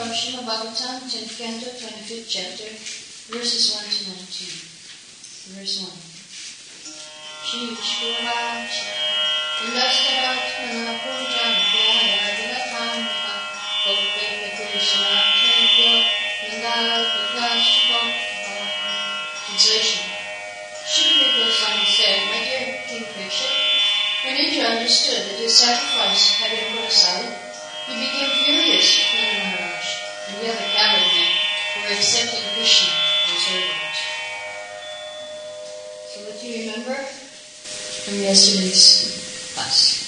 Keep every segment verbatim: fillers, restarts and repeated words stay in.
of Srimad Bhagavatam, tenth canto, twenty-fifth chapter, verses one to nineteen. Verse one. Shri Shura Ilastaratmana Puja Vyaya Divatam Kope Krishna Tevya Nandal Vikashiko. Translation. Shri Goswami said, my dear King Parikshit, when Indra understood that his sacrifice had been put aside, he became furious with Nanda Maharaj and the other cavalrymen who were accepting Krishna as their Lord. So what do you remember from yesterday's class?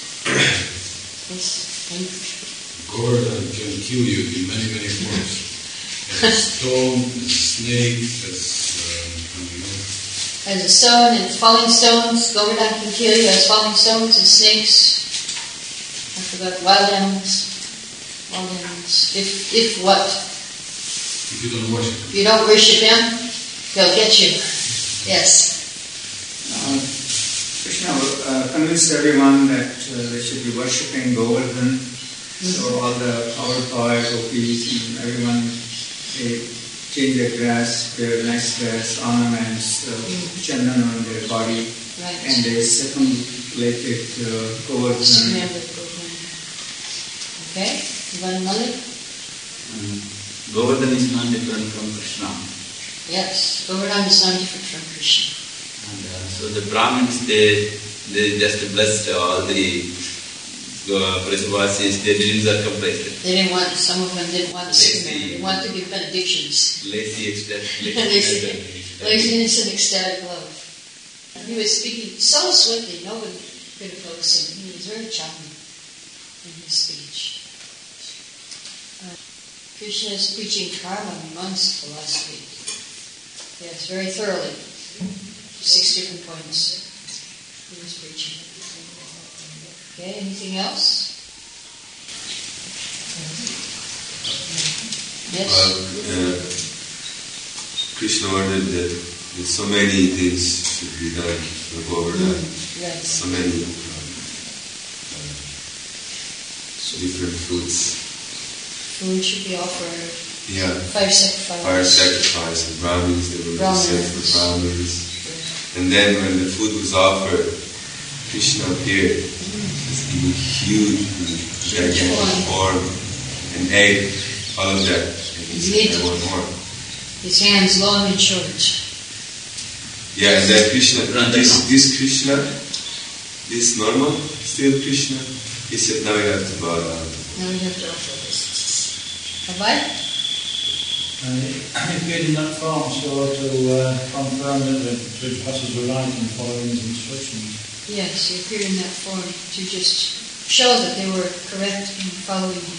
Yes. Govardhan can kill you in many, many forms. As a stone, as a snake, as um, you know. As a stone and falling stones, Govardhan can kill you as falling stones and snakes. I forgot, wild animals. Wild animals. If, if what? If you don't worship him. If you don't worship him, he'll get you. Yes. Uh, Krishna uh, convinced everyone that uh, they should be worshipping Govardhan. Mm-hmm. So all the our boys, gopis, and everyone, they change their dress, their nice dress, ornaments, uh, mm-hmm. chandan on their body, right. And they circumlated uh, Govardhan. Okay, Vanamali? Um, Govardhan is not different from Krishna. Yes, Govardhan is not different from Krishna. And uh, so the Brahmins, they they just blessed all the uh, Brajavasis. They didn't circumcise it. They didn't want, some of them didn't want to sit there. They wanted to give benedictions. Lazy, ecstatic. Lazy, laziness and ecstatic love. And he was speaking so swiftly, nobody could oppose him. He was very charming in his speech. Uh, Krishna is preaching karma, Mimamsa philosophy. Yes, very thoroughly. Six different points he was preaching. Okay, anything else? Yes? Uh, uh, Krishna ordered that so many things should be done for Govardhan. Mm, right. So many um, uh, so different foods. Food should be offered. Yeah. Fire sacrifice. Fire sacrifice. The Brahmins, they were sent for Brahmins. And then when the food was offered, Krishna appeared as in a huge, gigantic form and ate all of that. And he said, I want more. His hands long and short. Yeah, and then Krishna, this, this Krishna, this normal, still Krishna, he said, now you have to bow down. Now we have to offer this. Have I? And it appeared in that form so to uh, confirm that the Brajavasis were right in following his instructions. Yes, he appeared in that form to just show that they were correct in following him.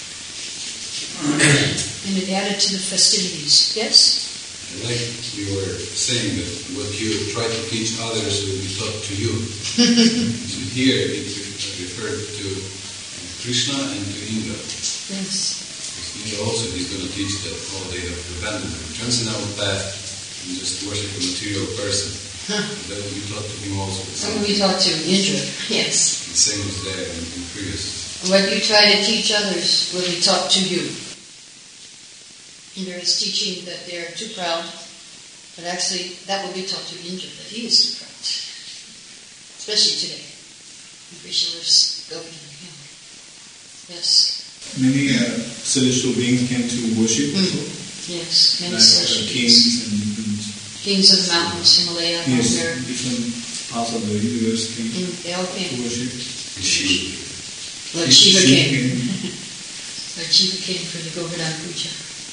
And it added to the festivities. Yes? Like you were saying that what you try to teach others will be taught to you. So here it referred to Krishna and to Indra. Yes. Indra also is going to teach that all they have abandoned the transcendental path and just worship a material person. Huh. That will be taught to him also. That will be taught to Indra, yes. The same was there in, in previous. What you try to teach others will be taught to you. Indra is teaching that they are too proud, but actually that will be taught to Indra, that he is too proud. Especially today. Krishna lives going to the hill. Yes. Many uh, celestial beings came to worship mm. also. Yes, many like, celestial uh, beings. Kings and, and kings of the mountains, Himalaya, yes, Mount different parts of the universe came mm, they all came to worship. And Shiva. Lord Shiva came. came. Lord Shiva came for the Govardhan Puja.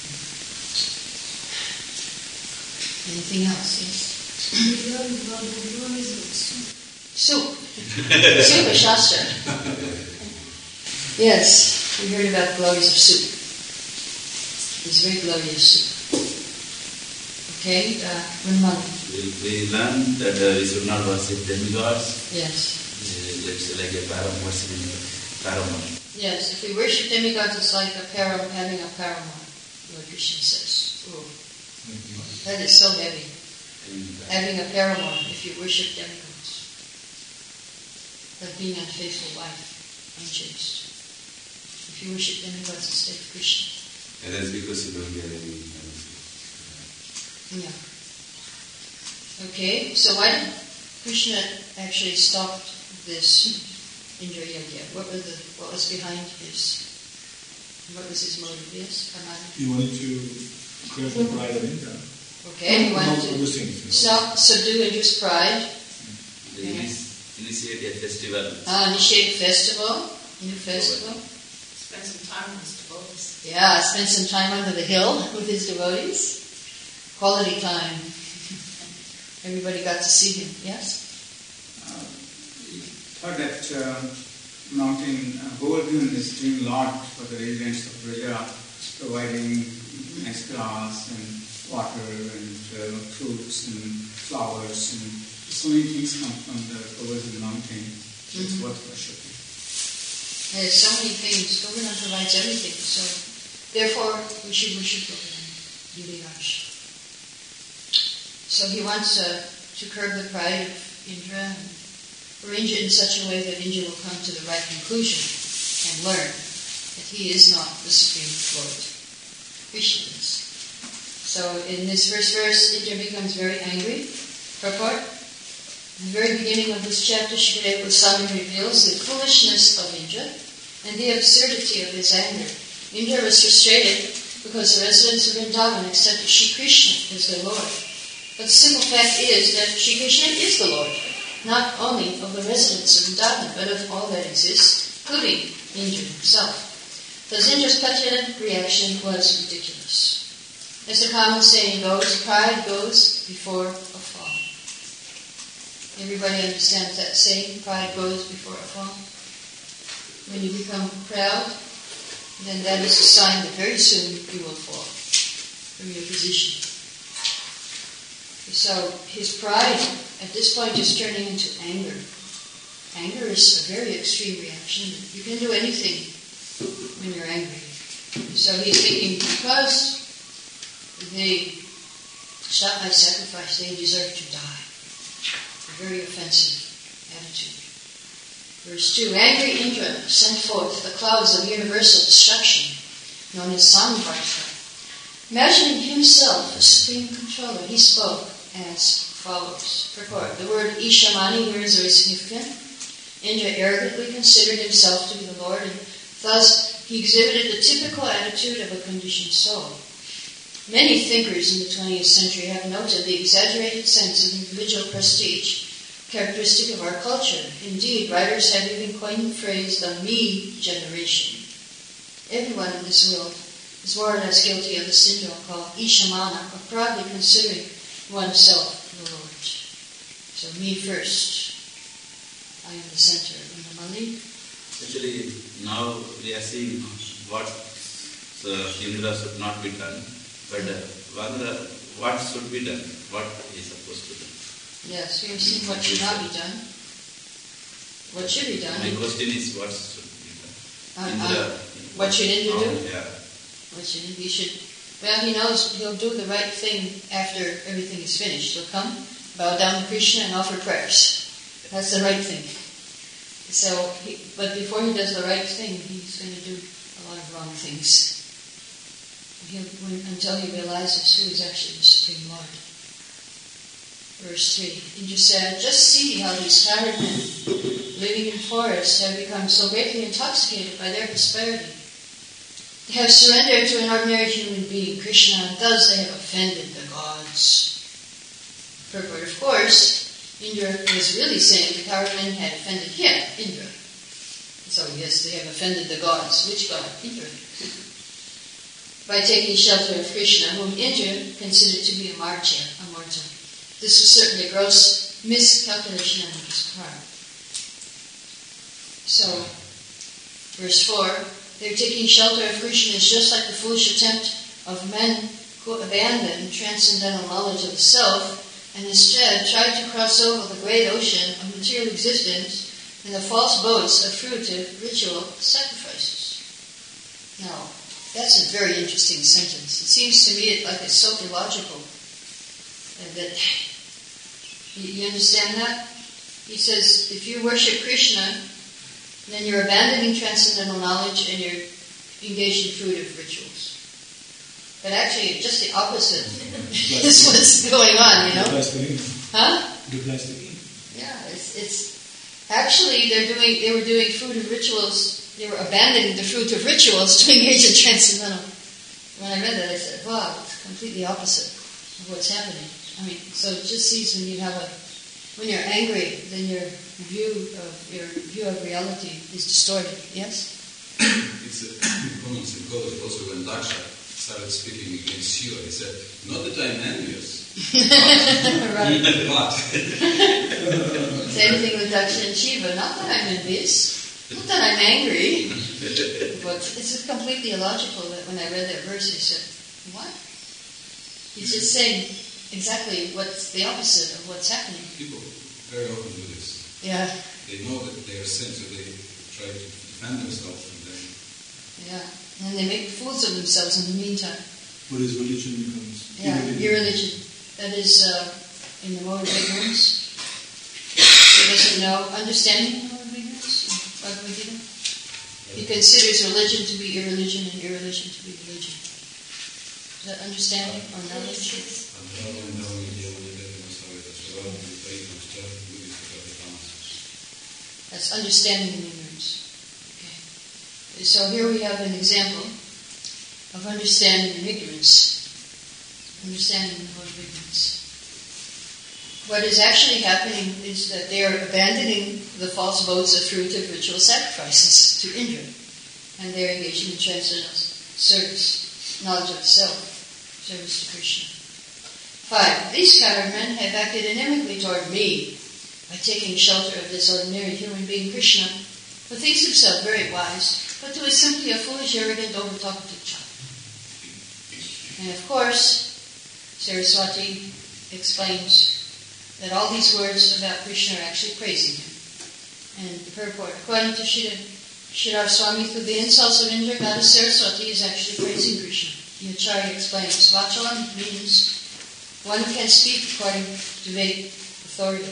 Anything else? Yes. Soup. Soup is Shastra. Yes, we heard about the glories of soup. It's very glorious soup. Okay, uh, Ramana. We, we learned that uh, we should not worship demigods. Yes. Uh, let's say like a param worshiping paramour. Yes, if we worship demigods, it's like a param having a paramour. Lord Krishna says. Ooh. That is so heavy. Having a paramour if you worship demigods. Like being an unfaithful wife, unchaste. If you worship demigods instead of Krishna. And then is because you don't get any benefit. Yeah. Okay, so why did Krishna actually stop this Indra Yagya? What was the what was behind his what was his motive? Yes, Karnataka. He wanted to curb the pride of Indra. Okay, he wanted Among other to things, you know. stop, subdue Indra's pride. They init- initiate a festival. Ah, initiate a festival, new festival. Spend some time with his devotees. Yeah, spend some time under the hill with his devotees. Quality time. Everybody got to see him. Yes. Uh, he thought that uh, mountain uh, Govardhan is doing a lot for the residents of Braja, providing nice grass and water and uh, fruits and flowers, and so many things come from the Govardhan mountain. So it's Mhm. worth worshipping. There's so many things. Govardhan provides everything. So, therefore, we should worship Govardhan. Giriraj. So he wants uh, to curb the pride of Indra and arrange it in such a way that Indra will come to the right conclusion and learn that he is not the Supreme Lord. Krishna is. So in this first verse, Indra becomes very angry. Purport. In the very beginning of this chapter, Shukadeva Goswami reveals the foolishness of Indra and the absurdity of his anger. Indra was frustrated because the residents of Vrindavan accepted Shri Krishna as their Lord. But the simple fact is that Shri Krishna is the Lord, not only of the residents of Vrindavan, but of all that exists, including Indra himself. Thus Indra's petulant reaction was ridiculous. As the common saying goes, pride goes before a fall. Everybody understands that saying, pride goes before a fall? When you become proud, then that is a sign that very soon you will fall from your position. So his pride at this point is turning into anger. Anger is a very extreme reaction. You can do anything when you're angry. So he's thinking, because they shot my sacrifice, they deserve to die. A very offensive attitude. Verse two, angry Indra sent forth the clouds of universal destruction, known as Samvarta. Imagining himself as supreme controller, he spoke as follows. Purport. The word Ishamani here is very significant. Indra arrogantly considered himself to be the Lord, and thus he exhibited the typical attitude of a conditioned soul. Many thinkers in the twentieth century have noted the exaggerated sense of individual prestige characteristic of our culture. Indeed, writers have even coined the phrase the me generation. Everyone in this world is more or less guilty of the syndrome called Ishamana, of proudly considering oneself the Lord. So me first. I am the center of the Mali. Actually, now we are seeing what uh, Indra should not be done, but uh, what, the, what should be done, what is supposed to be done. Yes, we have seen what should not be done. What should be done? My question is what should be done. Uh, Indra, uh, what should Indra do? oh, yeah. What should he should? Well, he knows he'll do the right thing after everything is finished. He'll come, bow down to Krishna, and offer prayers. That's the right thing. So, he, but before he does the right thing, he's going to do a lot of wrong things. He'll, when, until he realizes who is actually the Supreme Lord. Verse three. Indra said, just see how these tired men living in forests have become so greatly intoxicated by their prosperity. They have surrendered to an ordinary human being, Krishna, and thus they have offended the gods. Purport, of course, Indra was really saying the coward men had offended him, Indra. So yes, they have offended the gods. Which god? Indra. By taking shelter of Krishna, whom Indra considered to be a martya, a mortal. This was certainly a gross miscalculation on his part. So, verse four, their taking shelter of Krishna is just like the foolish attempt of men who abandon transcendental knowledge of the self and instead try to cross over the great ocean of material existence in the false boats of fruitive ritual sacrifices. Now, that's a very interesting sentence. It seems to me like it's so illogical that you, you understand that? He says, if you worship Krishna, then you're abandoning transcendental knowledge and you're engaged in fruitive rituals. But actually, just the opposite is what's going on, you know? Huh? Yeah, it's, it's actually they're doing. They were doing fruit of rituals. They were abandoning the fruit of rituals to engage in transcendental. When I read that, I said, "Wow, it's completely opposite of what's happening." I mean, so it just sees when you have a, when you're angry, then your view of your view of reality is distorted. Yes. It's a common psychology. Also, when Daksha started speaking against Shiva, he said, "Not that I'm envious, right. but." Same thing with Daksha and Shiva. Not that I'm envious, not that I'm angry, but it's completely illogical. That when I read that verse, I said, "What?" He's just saying exactly what's the opposite of what's happening. People very often do this. Yeah. They know that they are sin, so they try to defend themselves from them. Yeah. And they make fools of themselves in the meantime. What is religion becomes? Yeah, irreligion. That is uh, in the mode of ignorance. He doesn't know, understanding the mode of ignorance, Bhagavad Gita. He considers religion to be irreligion and irreligion to be religion. Is that understanding or knowledge? That's understanding and ignorance. Okay. So here we have an example of understanding and ignorance. Understanding the mode of ignorance. What is actually happening is that they are abandoning the false modes of fruit of ritual sacrifices to Indra, and they are engaging in transcendental service, knowledge of self, service to Krishna. Five, these coward men have acted inimically toward me by taking shelter of this ordinary human being Krishna, who thinks himself very wise, but who is simply a foolish, arrogant, over-talkative child. And of course, Saraswati explains that all these words about Krishna are actually praising him. And the purport, according to Shridhar Swami, through the insults of Indra, Goddess Saraswati is actually praising Krishna. The Acharya explains, Vachalam means one who can speak according to Vedic authority.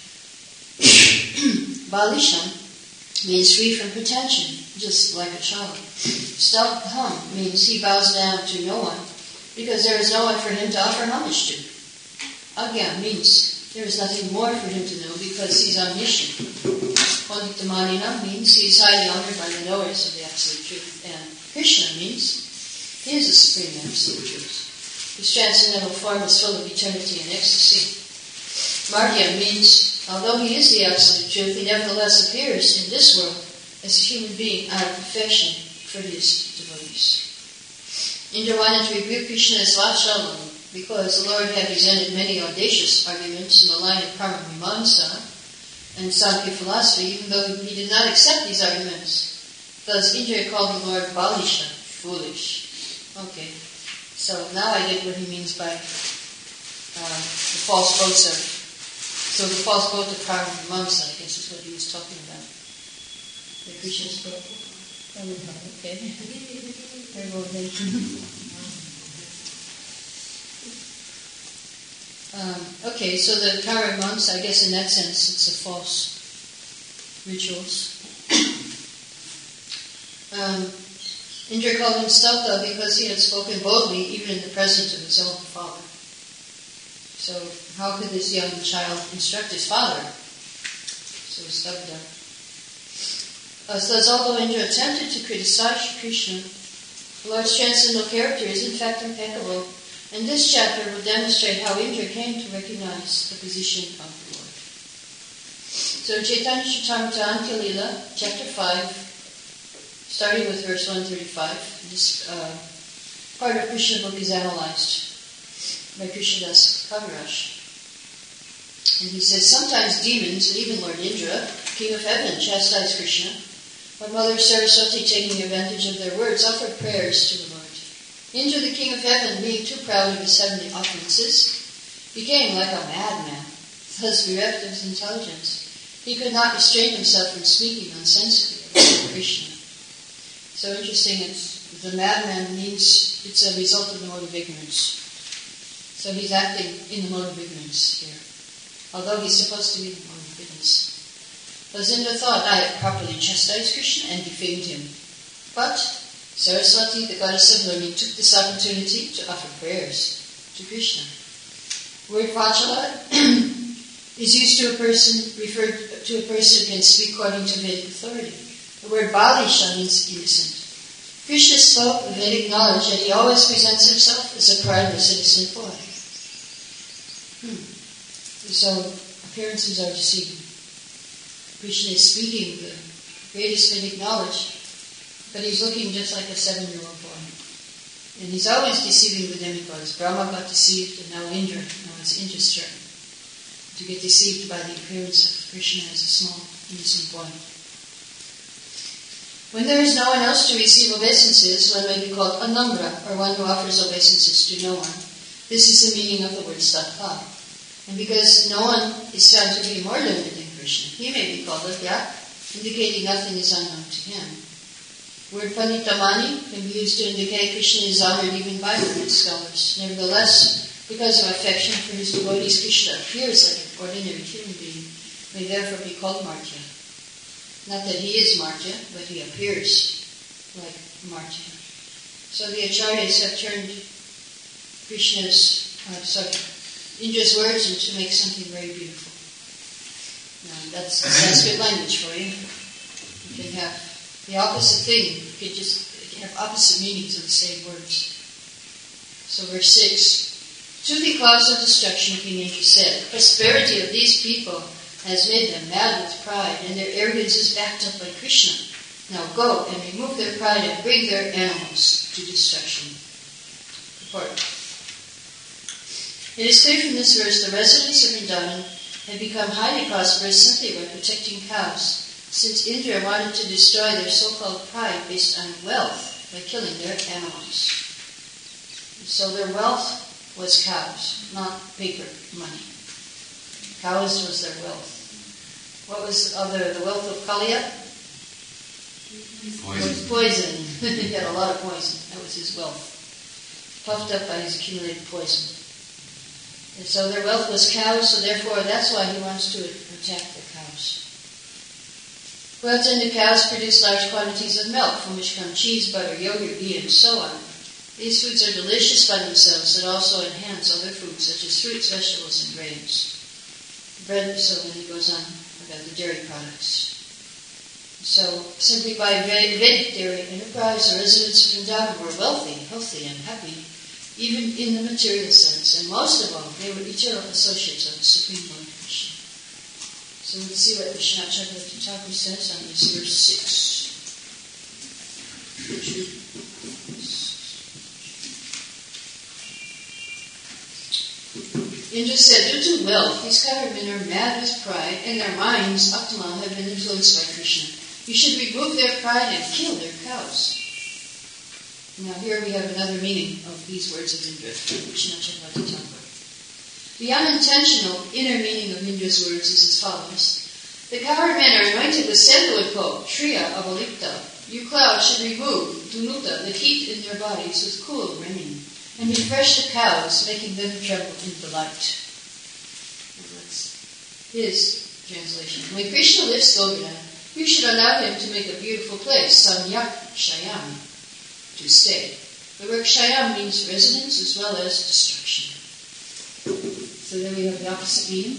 Balisham means free from pretension, just like a child. Stabham means he bows down to no one, because there is no one for him to offer homage to. Agya means there is nothing more for him to know because he is omniscient. Panditamanina means he is highly honored by the knowers of the Absolute Truth. And Krishna means he is the Supreme Absolute Truth. His transcendental form is full of eternity and ecstasy. Margya means, although he is the Absolute Truth, he nevertheless appears in this world as a human being out of affection for his devotees. Indra wanted to rebuke Krishna as Vachalam because the Lord had presented many audacious arguments in the line of Karma Mimamsa and Sankhya philosophy, even though he did not accept these arguments. Thus, Indra called the Lord Balisha, foolish. Okay, so now I get what he means by uh, the false boats of. So the false boat of Karma Mimamsa, I guess, is what he was talking about. The Krishna spoke. Okay. Very well then. Um, okay, so the Kara monks, I guess in that sense, it's a false rituals. um, Indra called him Stalta because he had spoken boldly even in the presence of his own father. So how could this young child instruct his father? So Stabda. Uh, thus, although Indra attempted to criticize Krishna, the Lord's transcendental character is in fact impeccable. And this chapter will demonstrate how Indra came to recognize the position of the Lord. So Chaitanya Charitamrita Antya Lila, chapter five, starting with verse one thirty-five. This uh, part of Krishna book is analyzed by Krishnadas Kaviraj. And he says, sometimes demons and even Lord Indra, king of heaven, chastise Krishna, but Mother Saraswati, taking advantage of their words, offered prayers to the Lord. Indra, the king of heaven, being too proud of his heavenly opulences, became like a madman, thus bereft of his intelligence. He could not restrain himself from speaking nonsensically about Krishna. So interesting, it's, the madman means it's a result of the mode of ignorance. So he's acting in the mode of ignorance here, although he's supposed to be in the mode of ignorance. Thus Indra thought, I have properly chastised Krishna and defamed him. But Saraswati, the goddess of learning, took this opportunity to offer prayers to Krishna. The word Vachala is used to a person, referred to a person who can speak according to Vedic authority. The word Balisha means innocent. Krishna spoke with Vedic knowledge, yet he always presents himself as a prideful, innocent boy. Hmm. So, appearances are deceiving. Krishna is speaking the greatest Vedic knowledge, but he's looking just like a seven-year-old boy. And he's always deceiving the demigods. Brahma got deceived, and now Indra, now it's Indra's turn to get deceived by the appearance of Krishna as a small, innocent boy. When there is no one else to receive obeisances, one may be called a nambra, or one who offers obeisances to no one. This is the meaning of the word sattva. And because no one is found to be more learned than Krishna, he may be called a vyak, indicating nothing is unknown to him. The word Panditamani can be used to indicate Krishna is honored even by learned scholars. Nevertheless, because of affection for his devotees, Krishna appears like an ordinary human being, may therefore be called Martya. Not that he is Martya, but he appears like Martya. So the Acharyas have turned Krishna's, uh, sorry, Indra's words into make something very beautiful. Now, that's Sanskrit language for you. You can have the opposite thing. You can just you can have opposite meanings of the same words. So verse six. To the clouds of destruction, King Indra said, prosperity of these people has made them mad with pride, and their arrogance is backed up by Krishna. Now go and remove their pride and bring their animals to destruction. Report. It is clear from this verse the residents of Vrindavan had become highly prosperous simply by protecting cows, since Indra wanted to destroy their so-called pride based on wealth by killing their animals. So their wealth was cows, not paper money. Cows was their wealth. What was the other, the wealth of Kaliya? Poison. Poison. He had a lot of poison. That was his wealth. Puffed up by his accumulated poison. And so their wealth was cows, so therefore that's why he wants to attack the cows. Well, then the cows produce large quantities of milk, from which come cheese, butter, yogurt, ghee, and so on. These foods are delicious by themselves and also enhance other foods such as fruits, vegetables, and grains. Bread, so then he goes on about the dairy products. So, simply by Vedic dairy enterprise, the residents of Vrindavan were wealthy, healthy, and happy, even in the material sense. And most of all, they were eternal associates of the Supreme Lord Krishna. So let's see what Vishwanath Chakravarti Thakur says on this verse six. Indra said, due to wealth, these cowherd men are mad with pride, and their minds, up to now, have been influenced by Krishna. You should remove their pride and kill their cows. Now here we have another meaning of these words of Indra, Vishwanath Chakravarti Thakur. The unintentional inner meaning of Indra's words is as follows. The cowherd men are anointed with sandalwood pulp, Shriya Avalipta. You clouds should remove, Dunuta, the heat in their bodies with cool rain, and refresh the cows, making them tremble in delight. Now that's his translation. When Krishna lifts Govardhan, you should allow him to make a beautiful place, Samyak Shayam, to stay. The word Shayam means residence as well as destruction. So then we have the opposite meaning.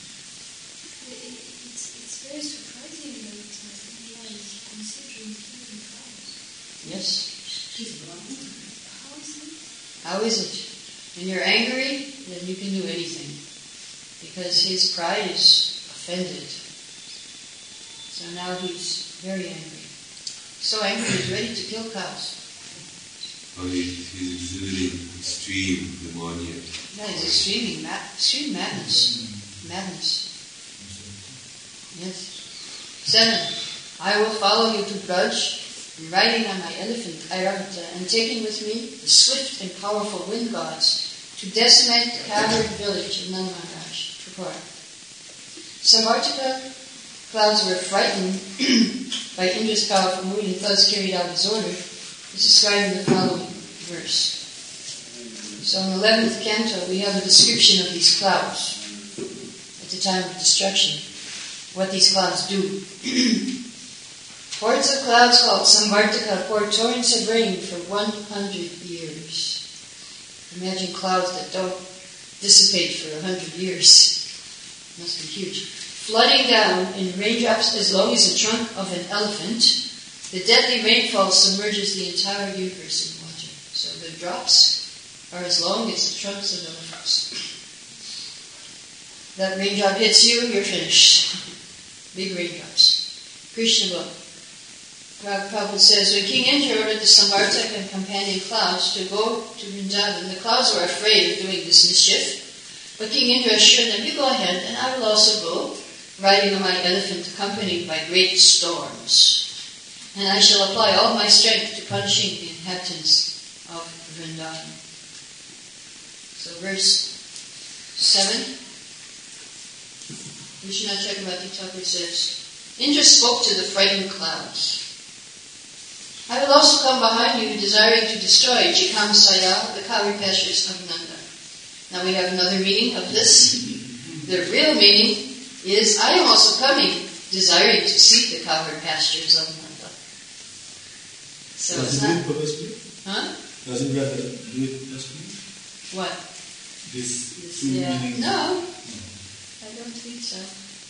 It's, it's very surprising that Indra is considering killing cows. Yes. How is it? How is it? When you're angry, then you can do anything. Because his pride is offended. So now he's very angry. So angry he's ready to kill cows. Oh, he's exhibiting extreme pneumonia. Yeah, he's extreme, mad, extreme madness. Madness. Yes. Seven. I will follow you to Braj, riding on my elephant, Airavata, and taking with me the swift and powerful wind gods to decimate the cowherd village of Nanda-Maharaj. Purport. Samartika clouds were frightened by Indra's powerful mood and thus carried out his order, is described in the following verse. So in the eleventh canto, we have a description of these clouds at the time of destruction, what these clouds do. Hordes of clouds called Samvartaka poured torrents of rain for one hundred years. Imagine clouds that don't dissipate for a hundred years. Must be huge. Flooding down in raindrops as long as the trunk of an elephant, the deadly rainfall submerges the entire universe in water. So the drops are as long as the trunks of elephants. That raindrop hits you, you're finished. Big raindrops. Krishna book. Prabhupada says, when King Indra ordered the Samvartaka and companion clouds to go to Vrindavan, the clouds were afraid of doing this mischief. But King Indra assured them, you go ahead, and I will also go, riding on my elephant accompanied by great storms. And I shall apply all my strength to punishing the inhabitants of Vrindavan. So verse seven, Vishwanath Chakravarti Thakur says, Indra spoke to the frightened clouds. I will also come behind you, desiring to destroy Jikam Saya, the Kaveri pastures of Nanda. Now we have another meaning of this. The real meaning is, I am also coming, desiring to see the Kaveri pastures of Nanda. So Does it's it not... do it purposely? Huh? Does it rather do it purposely? What? This, This two yeah. meanings? No, I don't think so.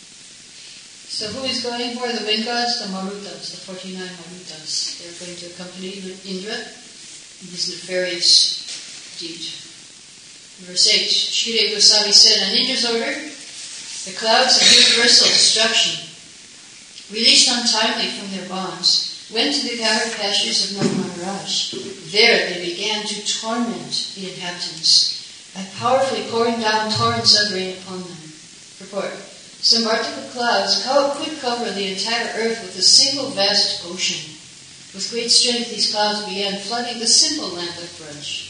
So who is going for the wind gods? The Marutas, the forty-nine Marutas. They're going to accompany Indra in his nefarious deed. Verse eight, Shri Goswami said, on Indra's order, the clouds of universal destruction, released untimely from their bonds, went to the Kaveri pastures of Nanda Maharaj. There they began to torment the inhabitants by powerfully pouring down torrents of rain upon them. Purport. Samvartaka clouds could cover the entire earth with a single vast ocean. With great strength, these clouds began flooding the simple land of Braj.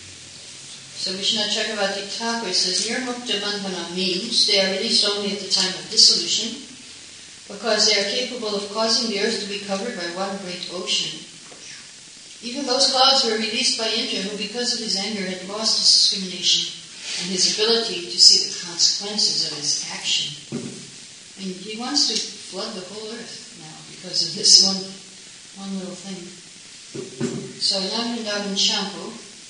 So Vishwanath Chakravarti Thakur says, Nirmukta Bandhana means they are released only at the time of dissolution, because they are capable of causing the earth to be covered by one great ocean. Even those clouds were released by Indra, who because of his anger had lost his discrimination and his ability to see the consequences of his action. And he wants to flood the whole earth now because of this one one little thing. So Nandrindavan Shampoo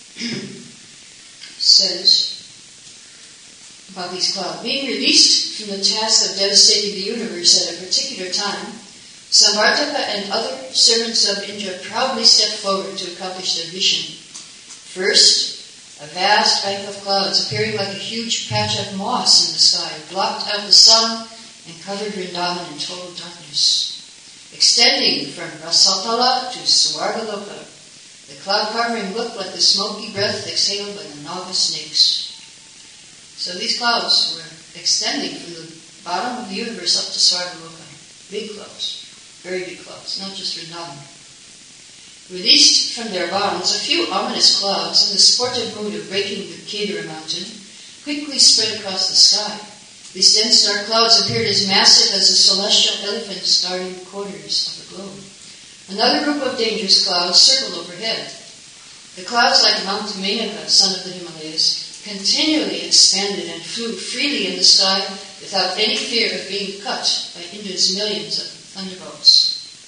says about these clouds, being released from the task of devastating the universe at a particular time, Samvartaka and other servants of Indra proudly stepped forward to accomplish their mission. First, a vast bank of clouds, appearing like a huge patch of moss in the sky, blocked out the sun and covered Vrindavan in total darkness. Extending from Rasatala to Swargaloka, the cloud covering looked like the smoky breath exhaled by the Naga snakes. So these clouds were extending from the bottom of the universe up to Swargaloka. Big clouds, very big clouds, not just Vrindavan. Released from their bonds, a few ominous clouds, in the sportive mood of breaking the Kedara mountain, quickly spread across the sky. These dense dark clouds appeared as massive as the celestial elephants guarding the corners of the globe. Another group of dangerous clouds circled overhead. The clouds, like Mount Menaka, son of the Himalayas, continually expanded and flew freely in the sky without any fear of being cut by Indra's millions of thunderbolts.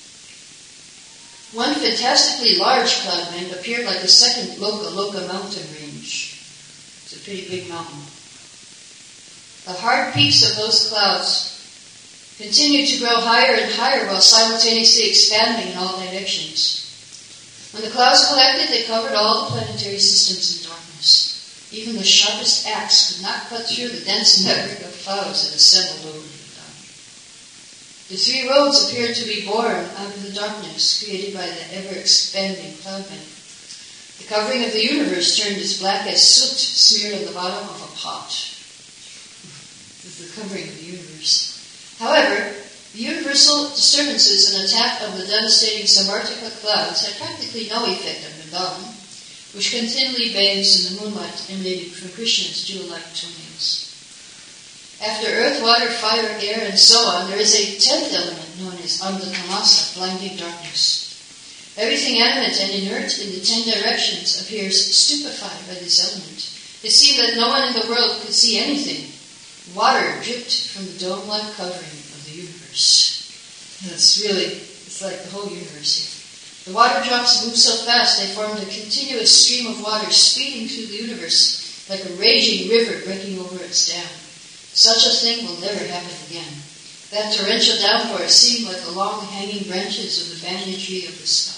One fantastically large cloud bank appeared like the second Loka Loka mountain range. It's a pretty big mountain. The hard peaks of those clouds continued to grow higher and higher while simultaneously expanding in all directions. When the clouds collected, they covered all the planetary systems in darkness. Even the sharpest axe could not cut through the dense network of clouds that assembled over the dawn. The three roads appeared to be born out of the darkness created by the ever-expanding cloud bank. The covering of the universe turned as black as soot smeared on the bottom of a pot. This is the covering of the universe. However, the universal disturbances and attack of the devastating Samvartaka clouds had practically no effect on Vrindavan, which continually bathes in the moonlight emanating from Krishna's jewel-like toenails. After earth, water, fire, air, and so on, there is a tenth element known as Andhatamasa, blinding darkness. Everything animate and inert in the ten directions appears stupefied by this element. It seemed that no one in the world could see anything. Water dripped from the dome-like covering of the universe. And it's really, it's It's like the whole universe here. The water drops moved so fast they formed a continuous stream of water speeding through the universe like a raging river breaking over its dam. Such a thing will never happen again. That torrential downpour seemed like the long hanging branches of the banyan tree of the sky.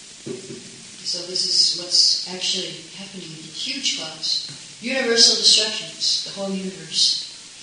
So this is what's actually happening in huge clouds. Universal destructions, the whole universe.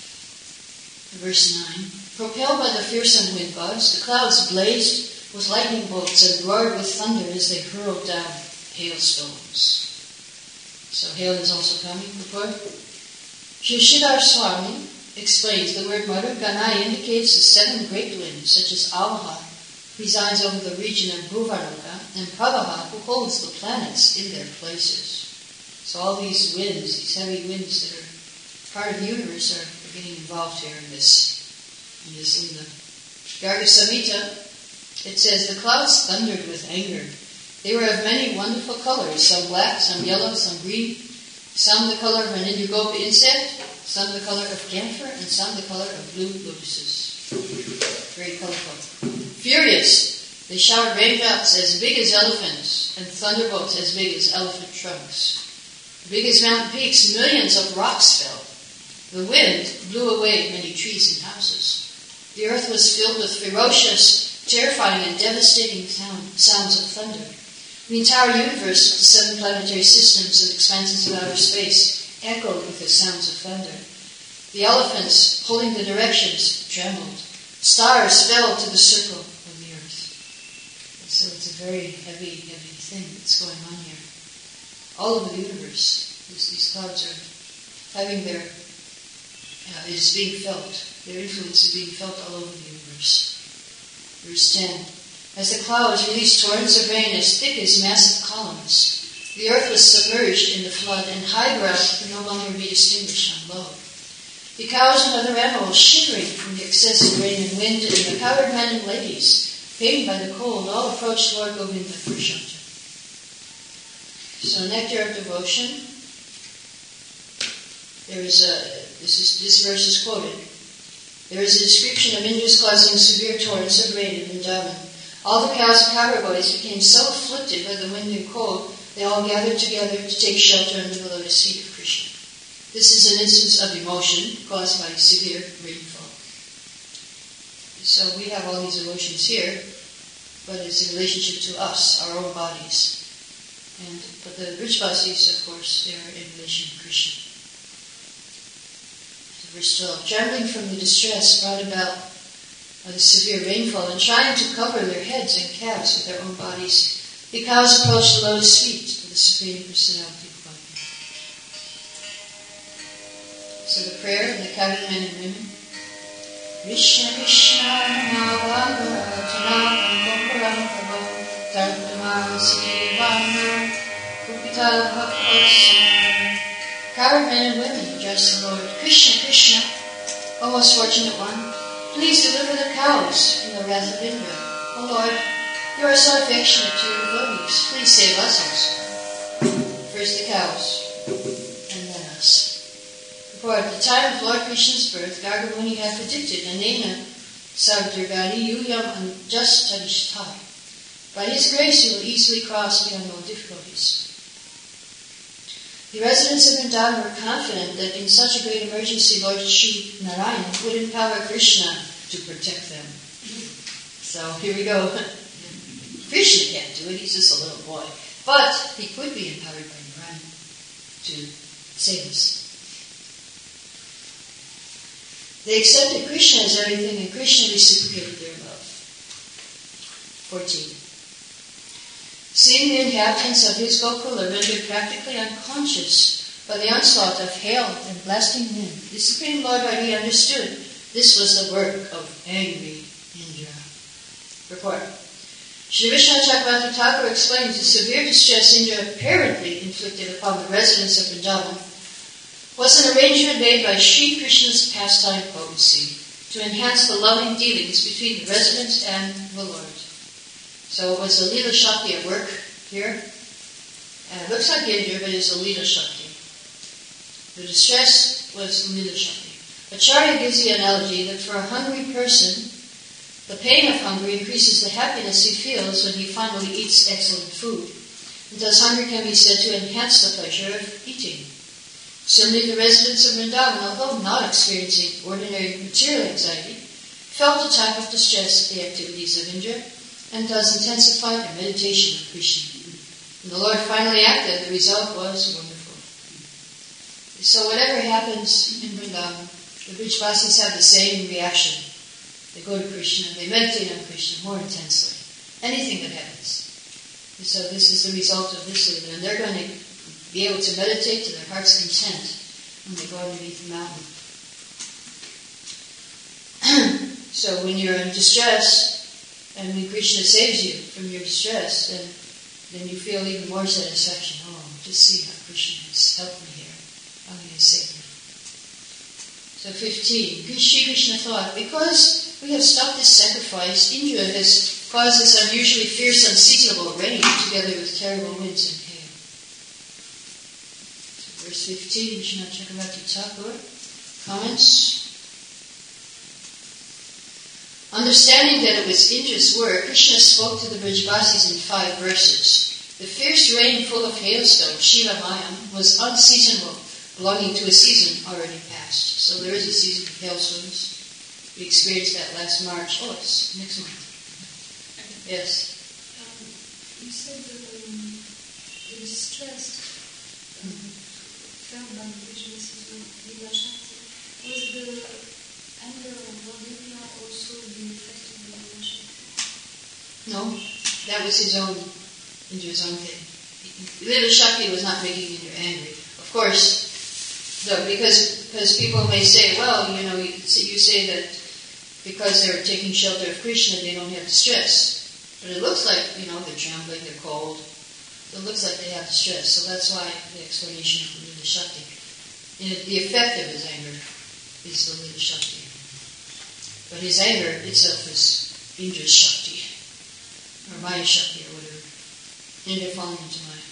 Verse nine. Propelled by the fearsome wind gods, the clouds blazed with lightning bolts and roared with thunder as they hurled down hailstones. So hail is also coming, report. Shishidhar Swami explains the word Maruganai indicates the seven great winds, such as Avaha, who resides over the region of Bhuvaloka, and Pravaha, who holds the planets in their places. So all these winds, these heavy winds that are part of the universe, are, are getting involved here in this, in this linga. Garga Samhita, it says, the clouds thundered with anger. They were of many wonderful colors, some black, some yellow, some green, some the color of an indigopa insect, some the color of camphor, and some the color of blue lotuses. Very colorful. Furious, they showered raindrops as big as elephants, and thunderbolts as big as elephant trunks. Big as mountain peaks, millions of rocks fell. The wind blew away many trees and houses. The earth was filled with ferocious, terrifying, and devastating sound, sounds of thunder. The entire universe, the seven planetary systems and expanses of outer space, echoed with the sounds of thunder. The elephants, holding the directions, trembled. Stars fell to the circle of the earth. And so it's a very heavy, heavy thing that's going on here. All over the universe, these, these clouds are having their, uh, it is being felt. Their influence is being felt all over the universe. Verse ten. As the clouds released torrents of rain as thick as massive columns, the earth was submerged in the flood, and high ground could no longer be distinguished from low. The cows and other animals, shivering from the excessive rain and wind, and the cowherd men and ladies, pained by the cold, all approached Lord Govinda for shelter. So, nectar of devotion. There is a, this is this verse is quoted. There is a description of Indras causing severe torrents of rain in Vrindavan. All the cows and cowherd boys became so afflicted by the wind and cold, they all gathered together to take shelter under the lotus feet of Krishna. This is an instance of emotion caused by severe rainfall. So we have all these emotions here, but it's in relationship to us, our own bodies. And but the Vrishvasis, of course, they are in relation to Krishna. So verse twelve, trembling from the distress brought about by the severe rainfall, and trying to cover their heads and calves with their own bodies, the cows approached the lotus feet of the Supreme Personality of Godhead. So the prayer of the cowherd men and women. Krishna Krishna Namavagara Janakam Gokuram Prabhu Tartama Sivana Kupita Bhakvasana. Cowherd men and women address the Lord. Krishna Krishna, O most fortunate one, please deliver the cows from the wrath of Indra. O Lord, you are so affectionate to your devotees. Please save us also. First the cows, and then us. For at the time of Lord Krishna's birth, Garga Muni had predicted Anena Sarvdirgali Yuyam Anjastadishtai. By his grace you will easily cross beyond all difficulties. The residents of Vrindavan were confident that in such a great emergency, Lord Shri Narayan would empower Krishna to protect them. So here we go. Krishna can't do it, he's just a little boy. But he could be empowered by Narayan to save us. They accepted Krishna as everything, and Krishna reciprocated their love. fourteen. Seeing the inhabitants of his Gokula rendered practically unconscious by the onslaught of hail and blasting wind, the Supreme Lord already understood this was the work of angry Indra. Report. Shri Vishnu Chakravarti Thakur explains the severe distress Indra apparently inflicted upon the residents of Vrindavan was an arrangement made by Shri Krishna's pastime potency to enhance the loving dealings between the residents and the Lord. So it was the Leela Shakti at work here. And it looks like Indra, but it's the Leela Shakti. The distress was Leela Shakti. Acharya gives the analogy that for a hungry person, The pain of hunger increases the happiness he feels when he finally eats excellent food. And thus hunger can be said to enhance the pleasure of eating. Similarly, the residents of Vrindavan, although not experiencing ordinary material anxiety, felt a type of distress at the activities of Indra, and thus intensified their meditation on Krishna. When the Lord finally acted, the result was wonderful. So whatever happens in Vrindavan, the Brijvasis have the same reaction. They go to Krishna, they meditate on Krishna more intensely. Anything that happens. And so this is the result of this Lila, and they're going to be able to meditate to their heart's content when they go underneath the mountain. So when you're in distress, and when Krishna saves you from your distress, then, then you feel even more satisfaction. Oh, just see how Krishna has helped me here. How he has saved me. So fifteen, Shri Krishna thought, because we have stopped this sacrifice, Indra has caused this unusually fierce, unseasonable rain together with terrible winds and hail. So verse fifteen, Vishwanath Chakravarti Thakur comments. Understanding that it was Indra's work, Krishna spoke to the Brijvasis in five verses. The fierce rain full of hailstones, Shilamayam, was unseasonable, belonging to a season already past. So there is a season of hailstones. We experienced that last March. Oh, it's next month. Yes. Um, you said that um, you were distressed, um, felt by the Brijvasis with Lila Shakti. Was the anger of Valdivia also being affected by Lila Shakti? No, that was his own, Indra's own thing. Lila Shakti was not making Indra angry. Of course, no, because because people may say, well, you know, you, you say that because they're taking shelter of Krishna, they don't have distress. But it looks like, you know, they're trembling, they're cold. It looks like they have distress. So that's why the explanation of Lila Shakti. You know, the effect of his anger is the Lila Shakti. But his anger itself is Indra's Shakti, or Maya Shakti, or whatever. Indra falling into Maya.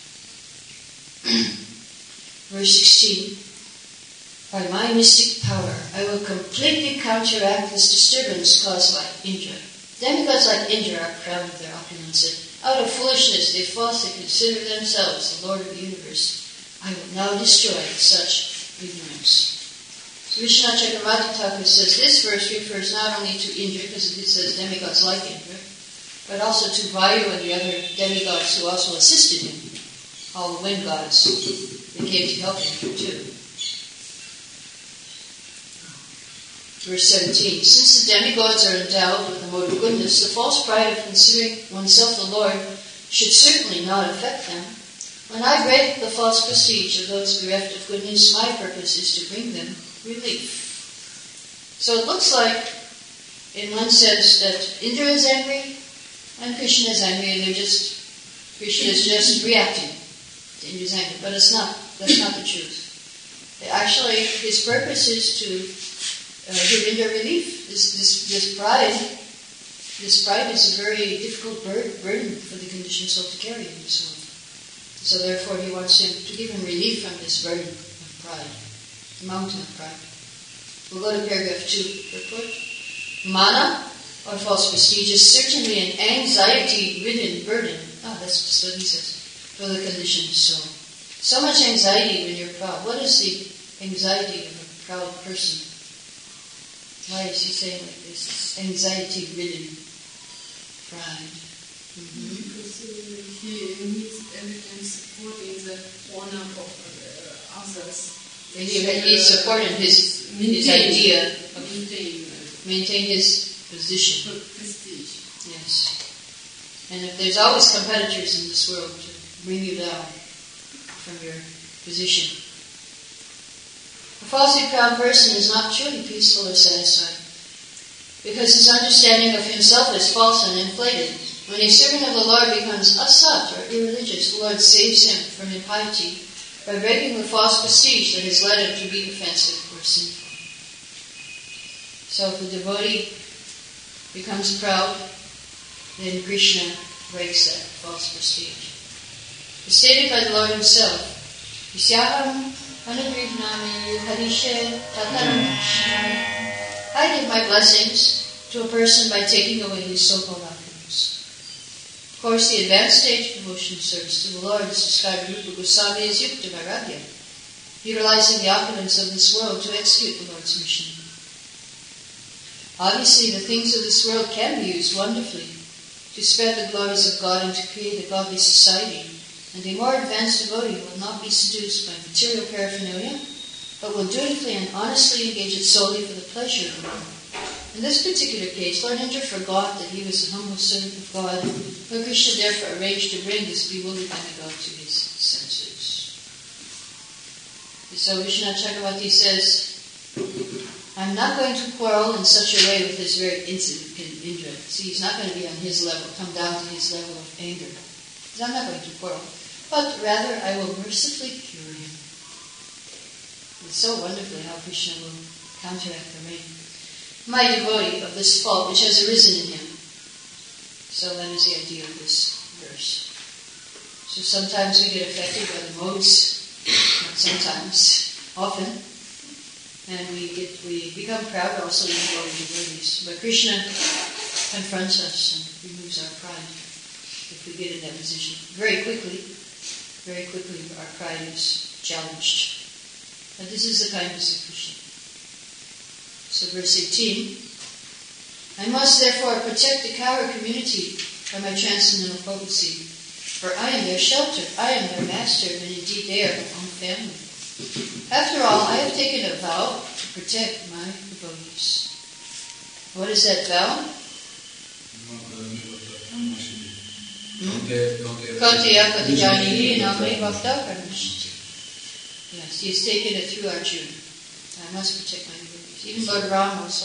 Verse sixteen. By my mystic power, I will completely counteract this disturbance caused by Indra. Demigods like Indra are proud of their opulence, and out of foolishness they falsely consider themselves the Lord of the universe. I will now destroy such ignorance. So Vishwanath Chakravarti Thakur says this verse refers not only to Indra, because it says demigods like Indra, but also to Vayu and the other demigods who also assisted him, all the wind gods that came to help him too. Verse seventeen, since the demigods are endowed with the mode of goodness, the false pride of considering oneself the Lord should certainly not affect them. When I break the false prestige of those bereft of goodness, my purpose is to bring them relief. So it looks like, in one sense, that Indra is angry and Krishna is angry, and they're just, Krishna is just reacting to Indra's anger. But it's not. That's not the truth. Actually, his purpose is to Uh, give Indra relief. This, this, this pride, this pride is a very difficult bur- burden for the conditioned soul to carry in this world. So therefore, he wants him to give him relief from this burden of pride, the mountain of pride. We'll go to paragraph two. Report. Mana, or false prestige, is certainly an anxiety-ridden burden. Ah, that's just what he says, for the conditioned soul. So much anxiety when you're proud. What is the anxiety of a proud person? Why is he saying like this? It's anxiety-ridden pride. Mm-hmm. Because uh, he needs every time support in the honor of uh, others. And he needs support in his, his idea of maintain, maintain his position. Prestige. Yes. And if there's always competitors in this world to bring you down from your position. A falsely proud person is not truly peaceful or satisfied, because his understanding of himself is false and inflated. When a servant of the Lord becomes asat, or irreligious, the Lord saves him from impiety by breaking the false prestige that has led him to be offensive or sinful. So if the devotee becomes proud, then Krishna breaks that false prestige. It's stated by the Lord himself, Visyaham Anugrihnami Harishe Tataram. I give my blessings to a person by taking away his so-called opulence. Of course, the advanced stage of devotional service to the Lord is described in Rupa Goswami as Yukta Vairagya, utilizing the opulence of this world to execute the Lord's mission. Obviously, the things of this world can be used wonderfully to spread the glories of God and to create a godly society, and a more advanced devotee will not be seduced by material paraphernalia, but will dutifully and honestly engage it solely for the pleasure of the Lord. In this particular case, Lord Indra forgot that he was a humble servant of God. Lord Krishna therefore arranged to bring this bewildered demigod to his senses. So Vishwanath Chakravarti says, I'm not going to quarrel in such a way with this very insignificant Indra. See, he's not going to be on his level, come down to his level of anger. Because I'm not going to quarrel. But rather, I will mercifully cure him. It's so wonderfully how Krishna will counteract the rain. My devotee of this fault which has arisen in him. So that is the idea of this verse. So sometimes we get affected by the modes, not sometimes, often, and we get we become proud also in devoted devotees. But Krishna confronts us and removes our pride if we get in that position. Very quickly, very quickly our pride is challenged. But this is the kindness of Krishna. So verse eighteen, I must therefore protect the Kaura community by my transcendental potency, for I am their shelter, I am their master, and indeed they are my own family. After all, I have taken a vow to protect my devotees. What is that vow? Yes, he has taken it through Arjuna. I must protect my devotees. Even Lord Ram also.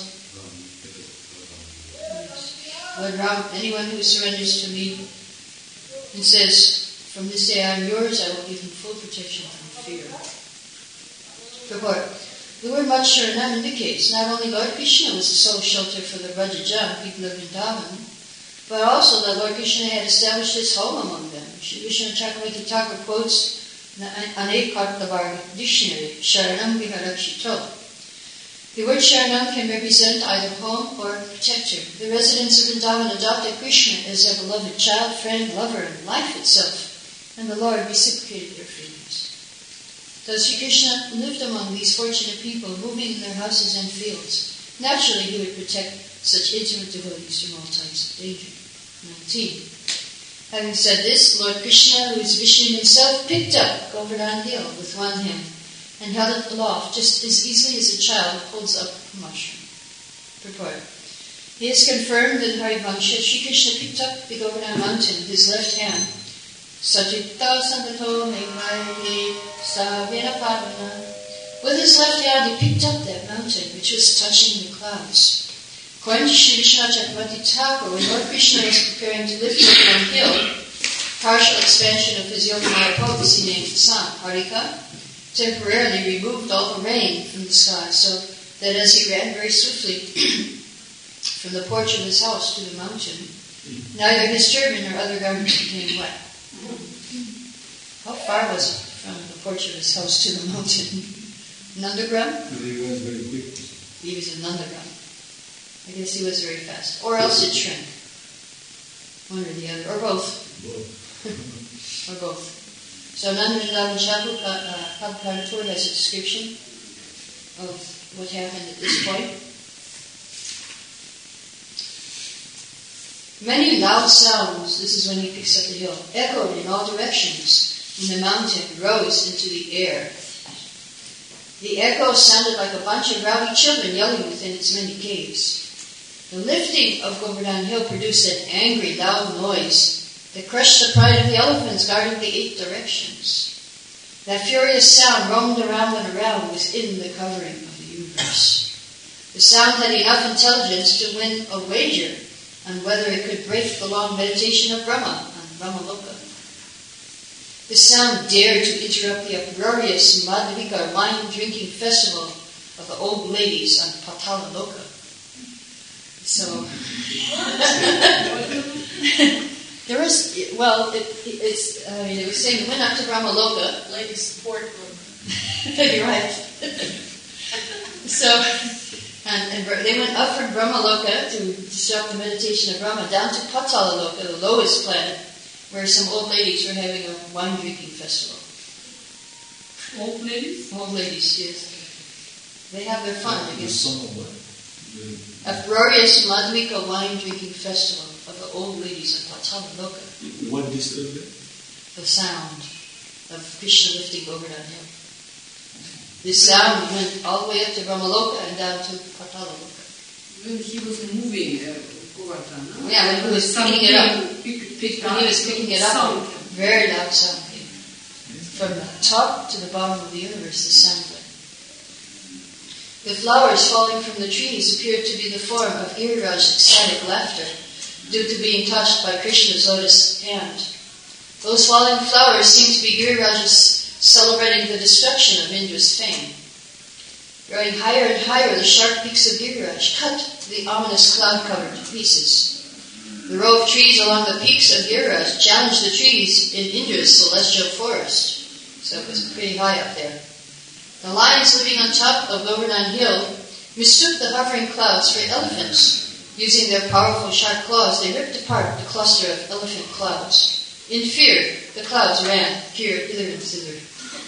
Yes. Lord Ram, anyone who surrenders to me and says, from this day I am yours, I will give him full protection from fear. Purport. The word Matsharanam indicates not only Lord Krishna was the sole shelter for the Vrajajan, people of Vrindavan, but also that Lord Krishna had established his home among them. Shri Vishnu Chakravarti Thakur quotes an Ekakartavarga dictionary, Sharanam Viharakshito. The word Sharanam can represent either home or protector. The residents of Vrindavan adopted Krishna as their beloved child, friend, lover, and life itself, and the Lord reciprocated their feelings. Thus Sri Krishna lived among these fortunate people, moving in their houses and fields. Naturally, he would protect such intimate devotees from all types of danger. nineteen. Having said this, Lord Krishna, who is Vishnu himself, picked up Govardhan Hill with one hand and held it aloft just as easily as a child holds up a mushroom. Purport. He is confirmed in Harivansha. Sri Krishna picked up the Govardhan mountain with his left hand. Sachitta Sangato Meghaye Savena Pavana. With his left hand he picked up that mountain which was touching the clouds. According to Sri Vishwanath Chakravarti Thakur, when Lord Krishna was preparing to lift Govardhan Hill, partial expansion of his Yogamaya potency named the sun, Harika, temporarily removed all the rain from the sky, so that as he ran very swiftly from the porch of his house to the mountain, neither his turban nor other garments became wet. How far was it from the porch of his house to the mountain? Nandagram? He was very quick. He was in Nandagram. I guess he was very fast. Or else it shrank. One or the other. Or both. Both. Or both. So Nandanandavan Prabhupada has a description of what happened at this point. Many loud sounds, this is when he picks up the hill, echoed in all directions, and the mountain rose into the air. The echo sounded like a bunch of rowdy children yelling within its many caves. The lifting of Govardhan Hill produced an angry, loud noise that crushed the pride of the elephants guarding the eight directions. That furious sound roamed around and around within the covering of the universe. The sound had enough intelligence to win a wager on whether it could break the long meditation of Brahma on Brahmaloka. The sound dared to interrupt the uproarious Madhvika wine-drinking festival of the old ladies on Patala Loka. So, there was, well, it, it's, I mean, it was saying, went up to Brahmaloka. Ladies support group. You're right. So, uh, And, and they went up from Brahmaloka to disrupt the meditation of Brahma, down to Patalaloka, the lowest planet, where some old ladies were having a wine drinking festival. Old ladies? Old ladies, yes. They have their fun, I The guess. song of what? A glorious Madhvika wine drinking festival of the old ladies of Patalaloka. What disturbed it? The sound of Krishna lifting Govardhan Hill. This sound went all the way up to Brahmaloka and down to Patalaloka. When he was moving uh, Govardhan, no? Yeah, when he was picking it up. Pick, Pick, when he was picking it up, sound. very loud sound came. From the top to the bottom of the universe, the sound went. The flowers falling from the trees appeared to be the form of Giriraj's ecstatic laughter, due to being touched by Krishna's lotus hand. Those falling flowers seemed to be Giriraj's celebrating the destruction of Indra's fame. Growing higher and higher, the sharp peaks of Giriraj cut the ominous cloud-covered to pieces. The row of trees along the peaks of Giriraj challenged the trees in Indra's celestial forest, so it was pretty high up there. The lions living on top of Govardhan Hill mistook the hovering clouds for elephants. Using their powerful sharp claws, they ripped apart the cluster of elephant clouds. In fear, the clouds ran here, hither and thither.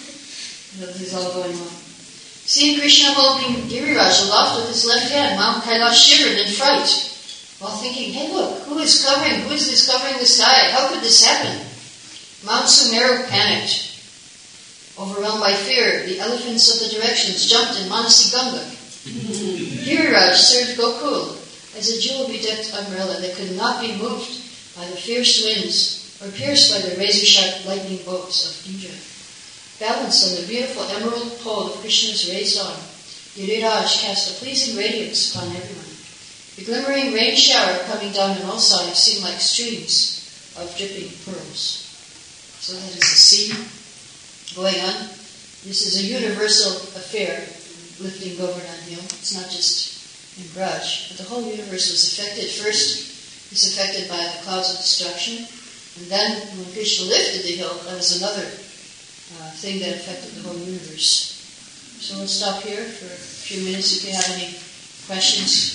This is all going on. Seeing Krishna holding Giriraj aloft with his left hand, Mount Kailash shivered in fright, while thinking, hey look, who is covering, who is this covering the sky? How could this happen? Mount Sumeru panicked. Overwhelmed by fear, the elephants of the directions jumped in Manasi Ganga. Giriraj served Gokul as a jewel-bedecked umbrella that could not be moved by the fierce winds or pierced by the razor-sharp lightning bolts of Indra. Balanced on the beautiful emerald pole of Krishna's raised arm, Giriraj cast a pleasing radiance upon everyone. The glimmering rain shower coming down on all sides seemed like streams of dripping pearls. So that is the scene going on. This is a universal affair, lifting Govardhan Hill. It's not just in Braj, but the whole universe was affected. First, it's affected by the clouds of destruction, and then when Krishna lifted the hill, that was another uh, thing that affected the whole universe. So we'll stop here for a few minutes if you have any questions.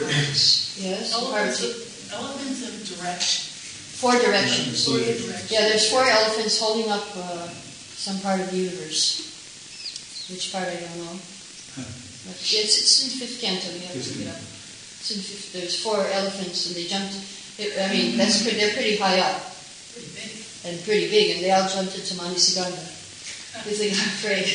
Yes, Elephants Parvati. of, elephants of direction. Four directions. Four directions. Yeah, there's four elephants holding up uh, some part of the universe. Which part I don't know. But it's, it's in fifth canto. You have to look it up. It's in fifth. There's four elephants, and they jumped. It, I mean, that's pretty, they're pretty high up Pretty big. and pretty big, and they all jumped into Manasi Ganga because they got afraid.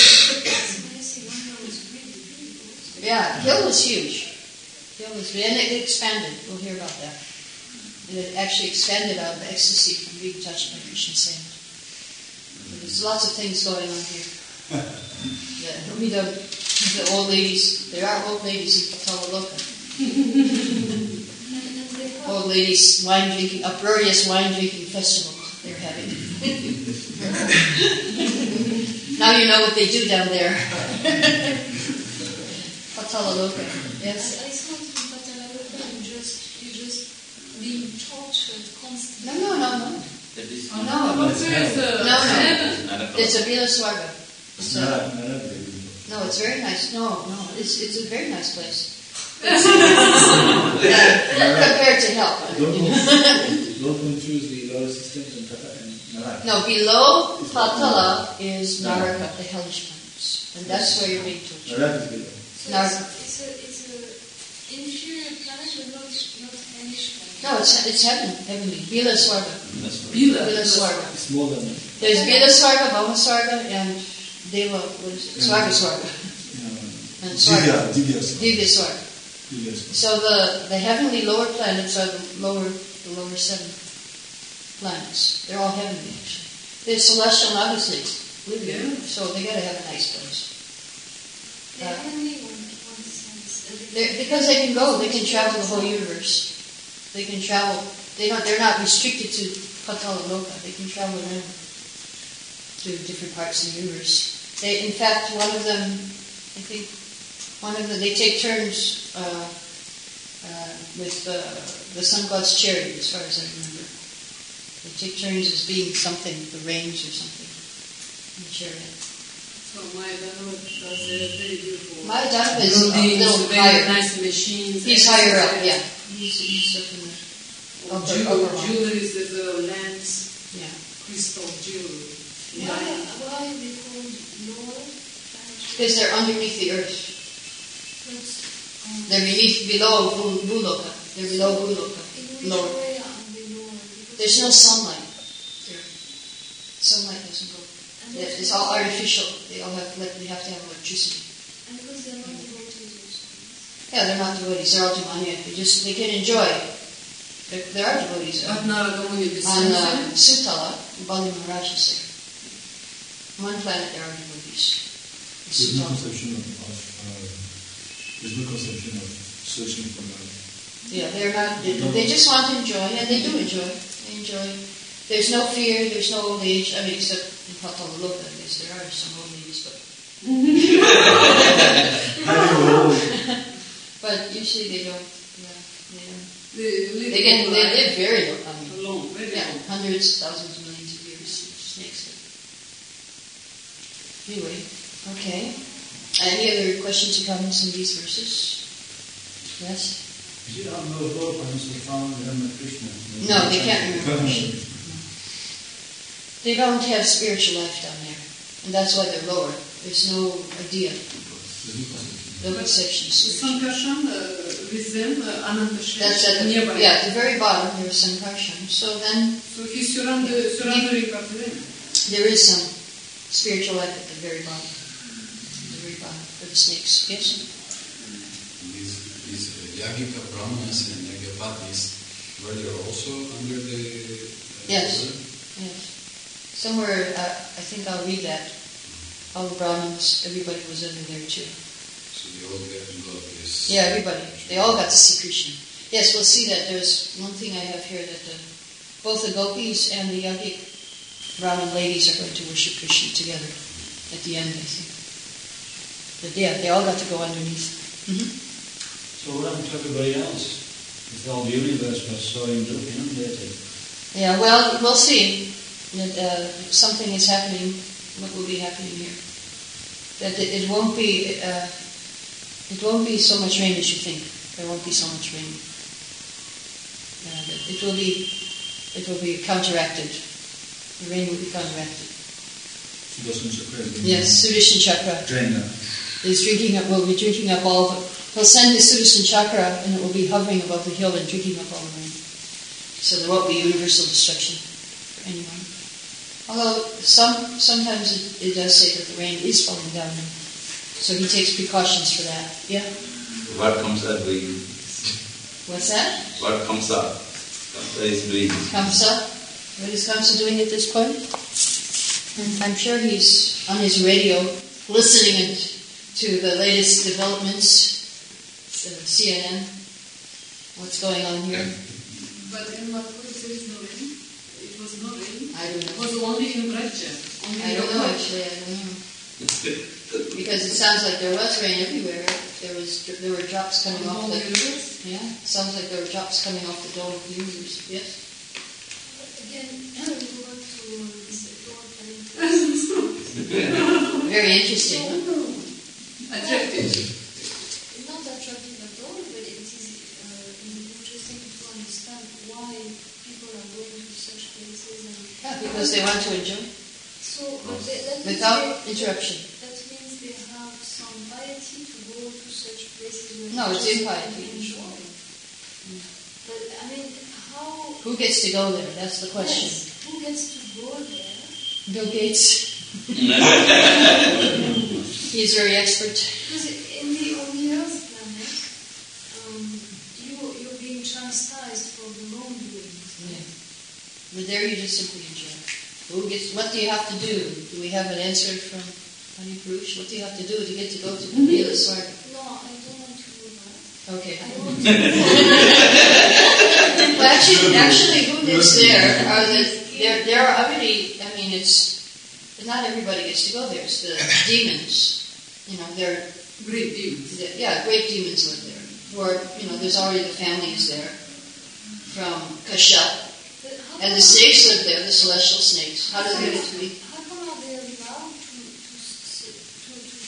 Yeah, hill was huge. Hill was, and it expanded. We'll hear about that. And it actually expanded out of ecstasy from being touched by Krishna's hand. There's lots of things going on here. Yeah, we don't, the old ladies, there are old ladies in Patalaloka. Old ladies wine drinking, uproarious wine drinking festival they're having. Now you know what they do down there. Patalaloka, yes? I, I thought in Patalaloka you just, you just being tortured constantly. No, no, no, no. That is Oh, no. But where is the No, no. heaven? It's a Bila Swarga. It's a, Nara- Nara- no, it's very nice. No, no, it's it's a very nice place. Nara- Compared to hell. Don't con- don't confuse the lower systems and Tata and Naraka. No, below Patala is Naraka, the hellish planets. And that's where you're being tortured. Naraka is below. So No. it's, it's a it's a inferior planet, but not not hellish planet. No, it's it's heaven, heavenly. Bila Swarga. Bila. Bila Swarga. It's more than There's Bila Swarga, Bhava Swarga, and Deva, what is it? Swarga Swarga. uh, And Divya, Swarga. Divya. Divya Swarga. Divya. So the, the heavenly lower planets are the lower the lower seven planets. They're all heavenly actually. They're celestial, obviously. Yeah. So they gotta have a nice place. They're only one one sense. They're, because they can go, they can travel the whole universe. They can travel. They don't. They're not restricted to Patalaloka. They can travel around to different parts of the universe. They, in fact, one of them, I think, one of them, they take turns uh, uh, with uh, the sun god's chariot, as far as I remember. They take turns as being something, the range or something, in the chariot. So my Maydanur does a very beautiful. Maydanur is a buildings, little very higher. nice machines. He's higher up, yeah. He's, he's up in the upper, Jewel, upper one. jewelry is the lamps, Yeah. crystal jewelry. Why, why are they called lower? Because they're underneath the earth. But, um, They're beneath, below Bhu- Bhuloka. They're below Bhuloka. in which Lower. way are they lower? Because There's no sunlight there. Sunlight doesn't go. and Yeah, because- it's all artificial. They all have, like, they have to have electricity. And because they're not devotees also. Yeah, they're not devotees. They're all Demoniac. They just, they can enjoy. There, there are devotees. But Narada Muni is On uh, Sutala, Bali Maharaj is there. On one planet there are devotees. There's no Sutala. conception of, of uh, there's no conception of searching for love. Yeah, they're not, they, they just want to enjoy, and they do enjoy. They enjoy. There's no fear, there's no old age. I mean, except in Patalaloka, I guess there are some old ages, but. But usually they don't, yeah, they don't. They live They get, long they life. live very long, I mean, long, very yeah, long. hundreds, thousands, millions of years, snakes live. Anyway, okay. Any other questions or comments on these verses? Yes? Is it on those programs that found them at Krishna? No, they can't remember Krishna. They don't have spiritual life down there, and that's why they're lower. There's no idea, no conception of spiritual. Sankarshan uh, with them, uh, Anantashan, That's at the, nearby. yeah, at the very bottom, there's Sankarshan. So then So he's surrounded, surrounding of them. there is some spiritual life at the very bottom. The very bottom for the snakes. Yes? These, these uh, Yagika Brahmanas and Yagyapatis, were they also under the... Uh, Yes. order? Yes. Somewhere, uh, I think I'll read that. All the Brahmins, everybody was under there too. So they all get involved in this. Yeah, everybody. They all got to see Krishna. Yes, we'll see that. There's one thing I have here that the, both the gopis and the yogic Brahmin ladies are going to worship Krishna together at the end, I think. But yeah, they all got to go underneath. Mm-hmm. So what happened to everybody else? If all the universe was so inundated. Yeah, well, we'll see. That uh, something is happening. What will be happening here? That it, it won't be. Uh, it won't be so much rain as you think. There won't be so much rain. Uh, that it will be. It will be counteracted. The rain will be counteracted. Sudarshan Chakra. Yes, Sudarshan Chakra Drain that. is drinking up. Will be drinking up all. The, he'll send the Sudarshan Chakra, and it will be hovering above the hill and drinking up all the rain. So there won't be universal destruction for anyone. Although some sometimes it, it does say that the rain is falling down, so he takes precautions for that. Yeah. What comes up doing? What's that? What comes up? Kamsa is doing. Kamsa. What is Kamsa doing at this point? I'm sure he's on his radio listening to the latest developments. uh, C N N. What's going on here? But in Madhuri there is no rain. It was no rain. I don't It know. was only in Raja. Only I in don't know Raja. actually. I don't know. Because it sounds like there was rain everywhere. There was there were drops coming On off all the universe. yeah. Sounds like there were drops coming off the dome of the universe. Yes. But again, we go back to um, this lower planet. Very interesting. Huh? Attractive. Not attractive at all, but it is uh, interesting to understand why people are going to such places. And Yeah, because they want to enjoy so, but they, that means without they, interruption. That means they have some piety to go to such places where No, they it's just impiety. enjoy. But I mean, how? Who gets to go there? That's the question. Yes, who gets to go there? Bill Gates. He's very expert. Because in the on the Earth planet, um, you you're being chastised for the wrongdoings. Yeah. But there you just simply enjoy. Who gets? What do you have to do? Do we have an answer from Hani Purush? What do you have to do to get to go to Nila Swarga? No, I don't want to do that. Okay. I don't want to. Well, actually, actually, who gets there are the there. There are already. I mean, it's not everybody gets to go there. It's the demons. You know, they're Great demons. the- yeah, great demons live there. Or you know, there's already the families there from Kashyap, But how and the come- snakes live there. The celestial snakes. How do they get to be? How come are they allowed to to, s- to, to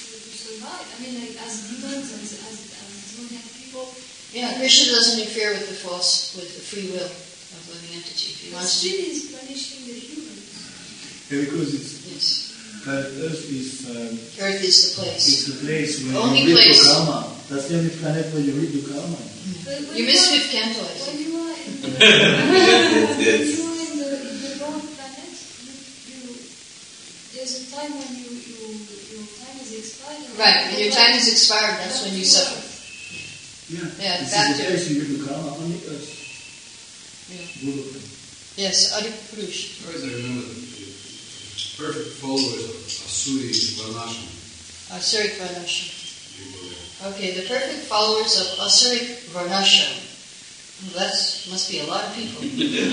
mean, like as demons, as as, as demonic people. Yeah, Krishna doesn't interfere with the false, with the free will of living entity. If he The wants to. spirit is punishing the humans. Yeah, because it's Yes. that Earth is um, Earth is the place. it's the place where Only you read place. the karma. That's the only planet where you read the karma. But when You missed are- fifth canto, I When think. you are in the, Yes, when yes. you are in the, in the wrong planet, you, you, there's a time when you, you, your time is expired. and Right, you when go your back- time is expired, that's back when you to suffer. Earth. Yeah, Yeah, this back is the to- place you read the karma on the Earth. Yeah. Goloka. Yes, Adipurush. As far as I remember, the perfect followers of Asuri Varnashram. Asuric Varnashram. People there. Okay, the perfect followers of Asuric Varnashram. That must be a lot of people. We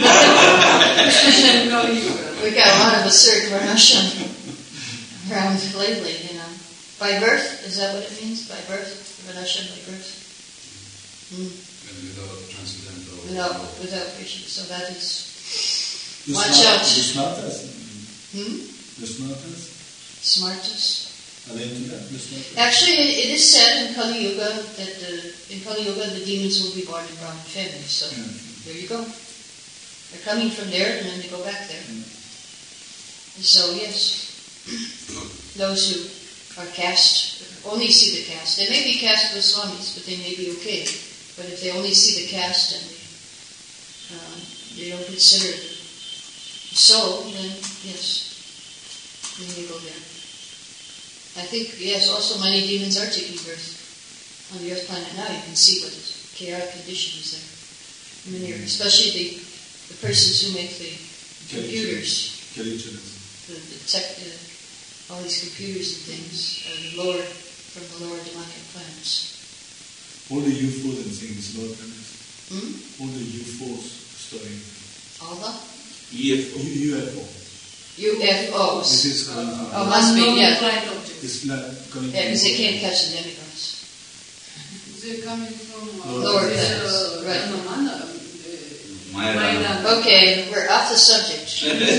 got a lot of Asuric Varnashram around lately, you know. By birth, is that what it means? By birth? Varnashram by birth? Mm. And without transcendental. Without, without Krishna. So that is. The Watch smart- out. The smartest. Hmm? The smartest. Smartest. Are they into that? The smartest. Actually, it it is said in Kali Yuga that the, in Kali Yuga the demons will be born in Brahmin families. So Yeah. there you go. They're coming from there and then they go back there. Yeah. So yes, those who are caste only see the caste. They may be caste Goswamis, but they may be okay. But if they only see the caste and they, uh, they don't consider the soul, then yes, then they go there. I think, yes, also many demons are taking birth on the Earth planet now. You can see what chaotic condition is there. Many are, especially the, the persons who make the computers, Kalichana. the, the tech, uh, all these computers and things are the lower, from the lower demonic planets. All the U F Os and things, Lord planets. Hmm? All the U F Os story. All the E F O. U- UFO. U F Os. It is coming from. Oh, must be, yeah. Flight objects. It's not coming Yeah, because they from. can't catch the demigods. They're coming from uh, Lower this, planets, uh, right. Brahmana, uh, Maya Mayadana. Okay, we're off the subject.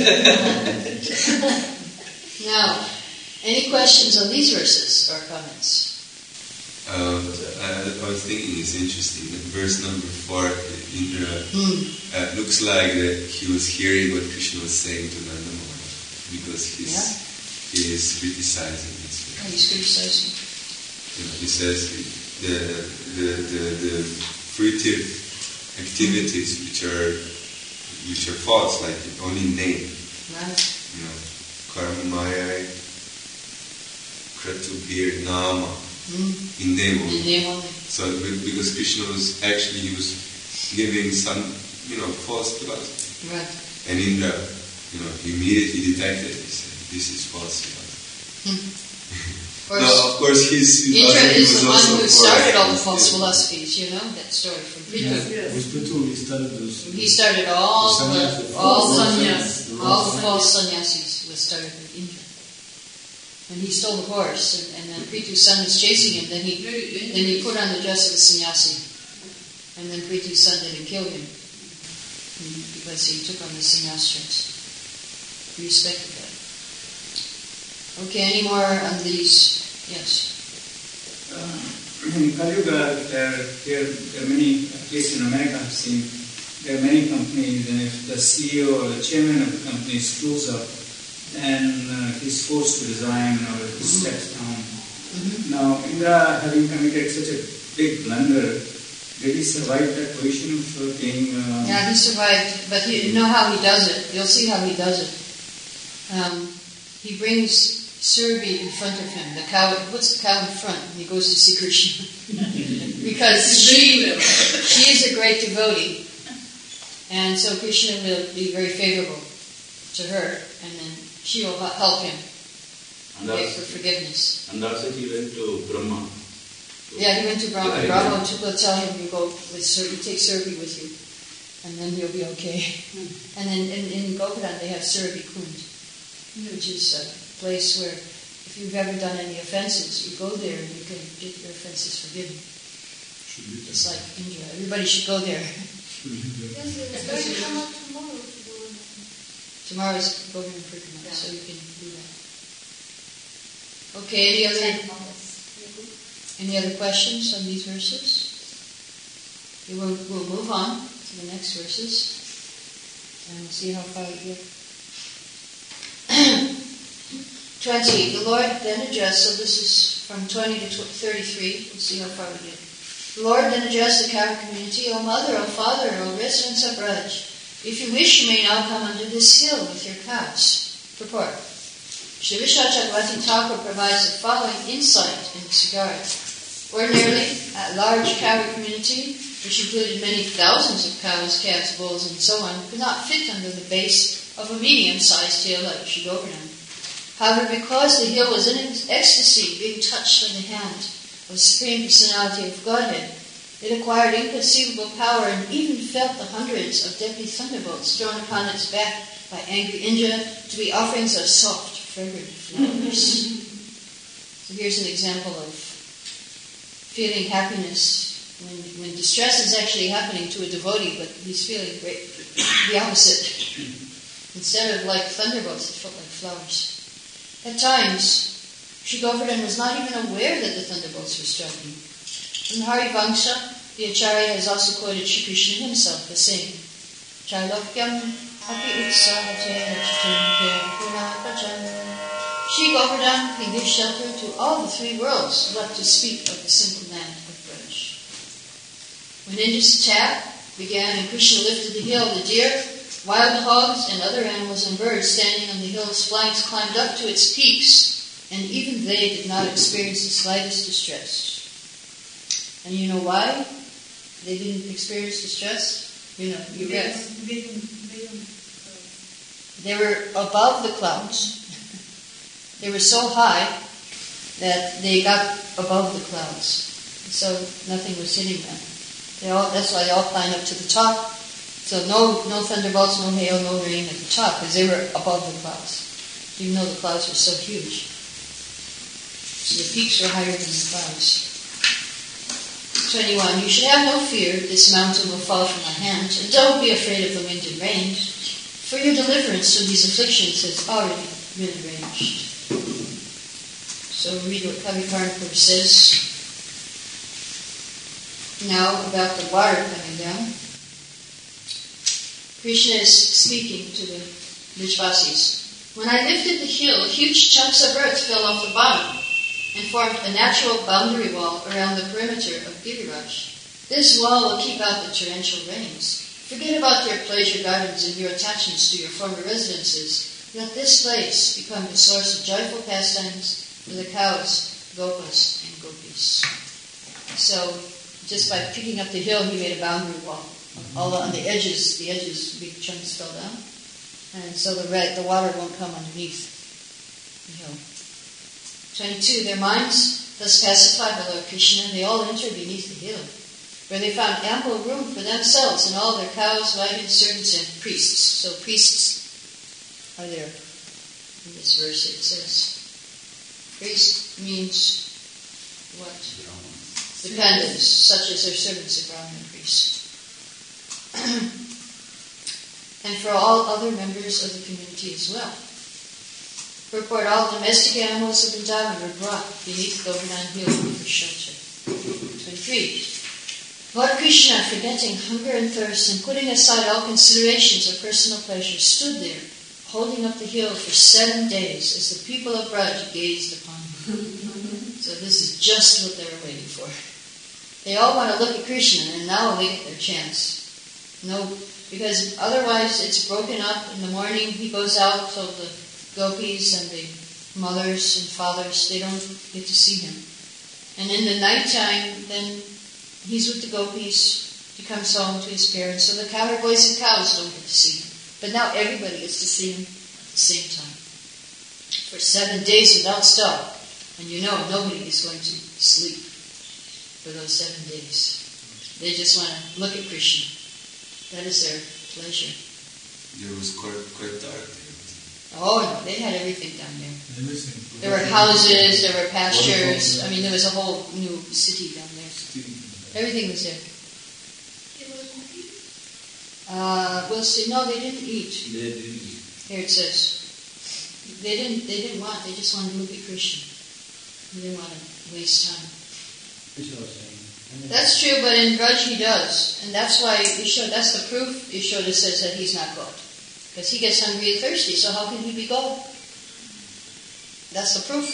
Now, any questions on these verses or comments? Um, I, I was thinking it's interesting that verse number four, Indra, Hmm. uh, looks like that he was hearing what Krishna was saying to Nanda Maharaj because he's Yeah. he is criticizing this. Oh, he's criticizing. You know, he says the the the, the fruitive activities which are which are false, like only name, Right? you know, karma maya, kratubhir nama, Hmm. in name In only. name only. So be- because Krishna was actually he was giving some, you know, false philosophy. Right. And Indra, you know, he immediately detected this. This is false philosophy. Of No, course, of course he's Indra philosophy is was the one also who false. started all the false Yeah. philosophies, you know, that story from Prithu. Yeah. With Prithu, he started those. He started all The the, sannyas, all the the, sannyas. all the false sannyasis was started with Indra. When he stole the horse, and, and then Prithu's son was chasing him, then he Very then he put on the dress of a sannyasi, and then Prithu's son didn't kill him because he took on the sannyas dress. He respected that. Okay, any more on these? Yes. Uh, in Kali Yuga, there, there, there are many, at least in America I've seen, there are many companies, and if the C E O or the chairman of the company screws up, then uh, he's forced to resign or he steps down. Mm-hmm. Now, Indra, having committed such a big blunder, did he survive that position of uh, being... Uh, Yeah, he survived, but you know how he does it. You'll see how he does it. Um, he brings Surabhi in front of him. The cow puts the cow in front, and he goes to see Krishna because she she is a great devotee, and so Krishna will be very favorable to her, and then she will help him And beg also, for forgiveness. and also he went to Brahma. Yeah, he went to Brahma. Yeah, Brahma yeah. will tell him, you go with Surabhi, take Surabhi with you, and then you'll be okay. And then in, in Govardhan they have Surabhi Kund, which is a place where if you've ever done any offenses, you go there and you can get your offenses forgiven. Should be It's like India. Everybody should go there. Yes, it's going to come out tomorrow to do it. Tomorrow is Govardhan Purnima, so you can do that. Okay, any other? Any other questions on these verses? Okay, we'll, we'll move on to the next verses and we'll see how far we get. twenty. The Lord then addressed, so this is from twenty to thirty-three. We'll see how far we get. The Lord then addressed the Kaur community, O mother, O father, O residents of Braj, if you wish, you may now come under this hill with your cows. Purport. Shri Vishnu Chakravarti Thakur provides the following insight in this regard. Ordinarily, a large Kaur community, which included many thousands of cows, calves, bulls, and so on, could not fit under the base of a medium-sized hill like Shri Govardhan. However, because the hill was in ecstasy, being touched by the hand of the Supreme Personality of Godhead, it acquired inconceivable power and even felt the hundreds of deadly thunderbolts thrown upon its back by angry Indra to be offerings of soft, fragrant flowers. So here's an example of feeling happiness when, when distress is actually happening to a devotee, but he's feeling great, the opposite. Instead of like thunderbolts, it felt like flowers. At times, Shri Govardhan was not even aware that the thunderbolts were striking. In Hari Vangsha, the Acharya has also quoted Shri Krishna himself as saying, Chailokyam api utsahate rachitam purapacham. Shri Govardhan can give shelter to all the three worlds, what to speak of the simple land of Braj. When Indra's attack began and Krishna lifted the hill, the deer, wild hogs, and other animals and birds standing on the hill's flanks climbed up to its peaks, and even they did not experience the slightest distress. And you know why they didn't experience distress? You know, you read. They were above the clouds. They were so high that they got above the clouds. So nothing was hitting them. They all, that's why they all climbed up to the top. So no no thunderbolts, no hail, no rain at the top, because they were above the clouds, even though the clouds were so huge. So the peaks were higher than the clouds. twenty-one. You should have no fear, this mountain will fall from our hands, and don't be afraid of the wind and rain, for your deliverance from these afflictions has already been arranged. So read what Kavi Karnapur says now about the water coming down. Krishna is speaking to the Vrijvasis. When I lifted the hill, huge chunks of earth fell off the bottom and formed a natural boundary wall around the perimeter of Giriraj. This wall will keep out the torrential rains. Forget about your pleasure gardens and your attachments to your former residences. Let this place become the source of joyful pastimes for the cows, gopas, and gopis. So, just by picking up the hill, he made a boundary wall. All on the edges, the edges, big chunks fell down, and so the red, the water won't come underneath the hill. twenty-two. Their minds, thus pacified by Lord Krishna, they all entered beneath the hill, where they found ample room for themselves and all their cows, wagons, servants, and priests. So priests are there. In this verse it says, priest means what? Dependents, such as their servants, the Brahmin priests. And for all other members of the community as well. Purport, all domestic animals of Vrindavan were brought beneath Govardhan Hill for shelter. twenty-three. Lord Krishna, forgetting hunger and thirst and putting aside all considerations of personal pleasure, stood there, holding up the hill for seven days as the people of Braj gazed upon him. So this is just what they were waiting for. They all want to look at Krishna, and now they get their chance. No, because otherwise it's broken up. In the morning he goes out, so the gopis and the mothers and fathers, they don't get to see him. And in the nighttime, then he's with the gopis. He comes home to his parents, so the cow boys and cows don't get to see him. But now everybody gets to see him at the same time. For seven days without stop. And you know nobody is going to sleep for those seven days. They just want to look at Krishna. That is their pleasure. It was quite, quite dark there. Oh no, they had everything down there. There were houses, there were pastures. I mean, there was a whole new city down there. Everything was there. Uh, we'll see. No, they didn't eat. They didn't eat. Here it says, they didn't. They didn't want. They just wanted to look at Krishna. They didn't want to waste time. That's true, but in Braj he does. And that's why Yashoda, that's the proof Yashoda says that he's not God. Because he gets hungry and thirsty, so how can he be God? That's the proof.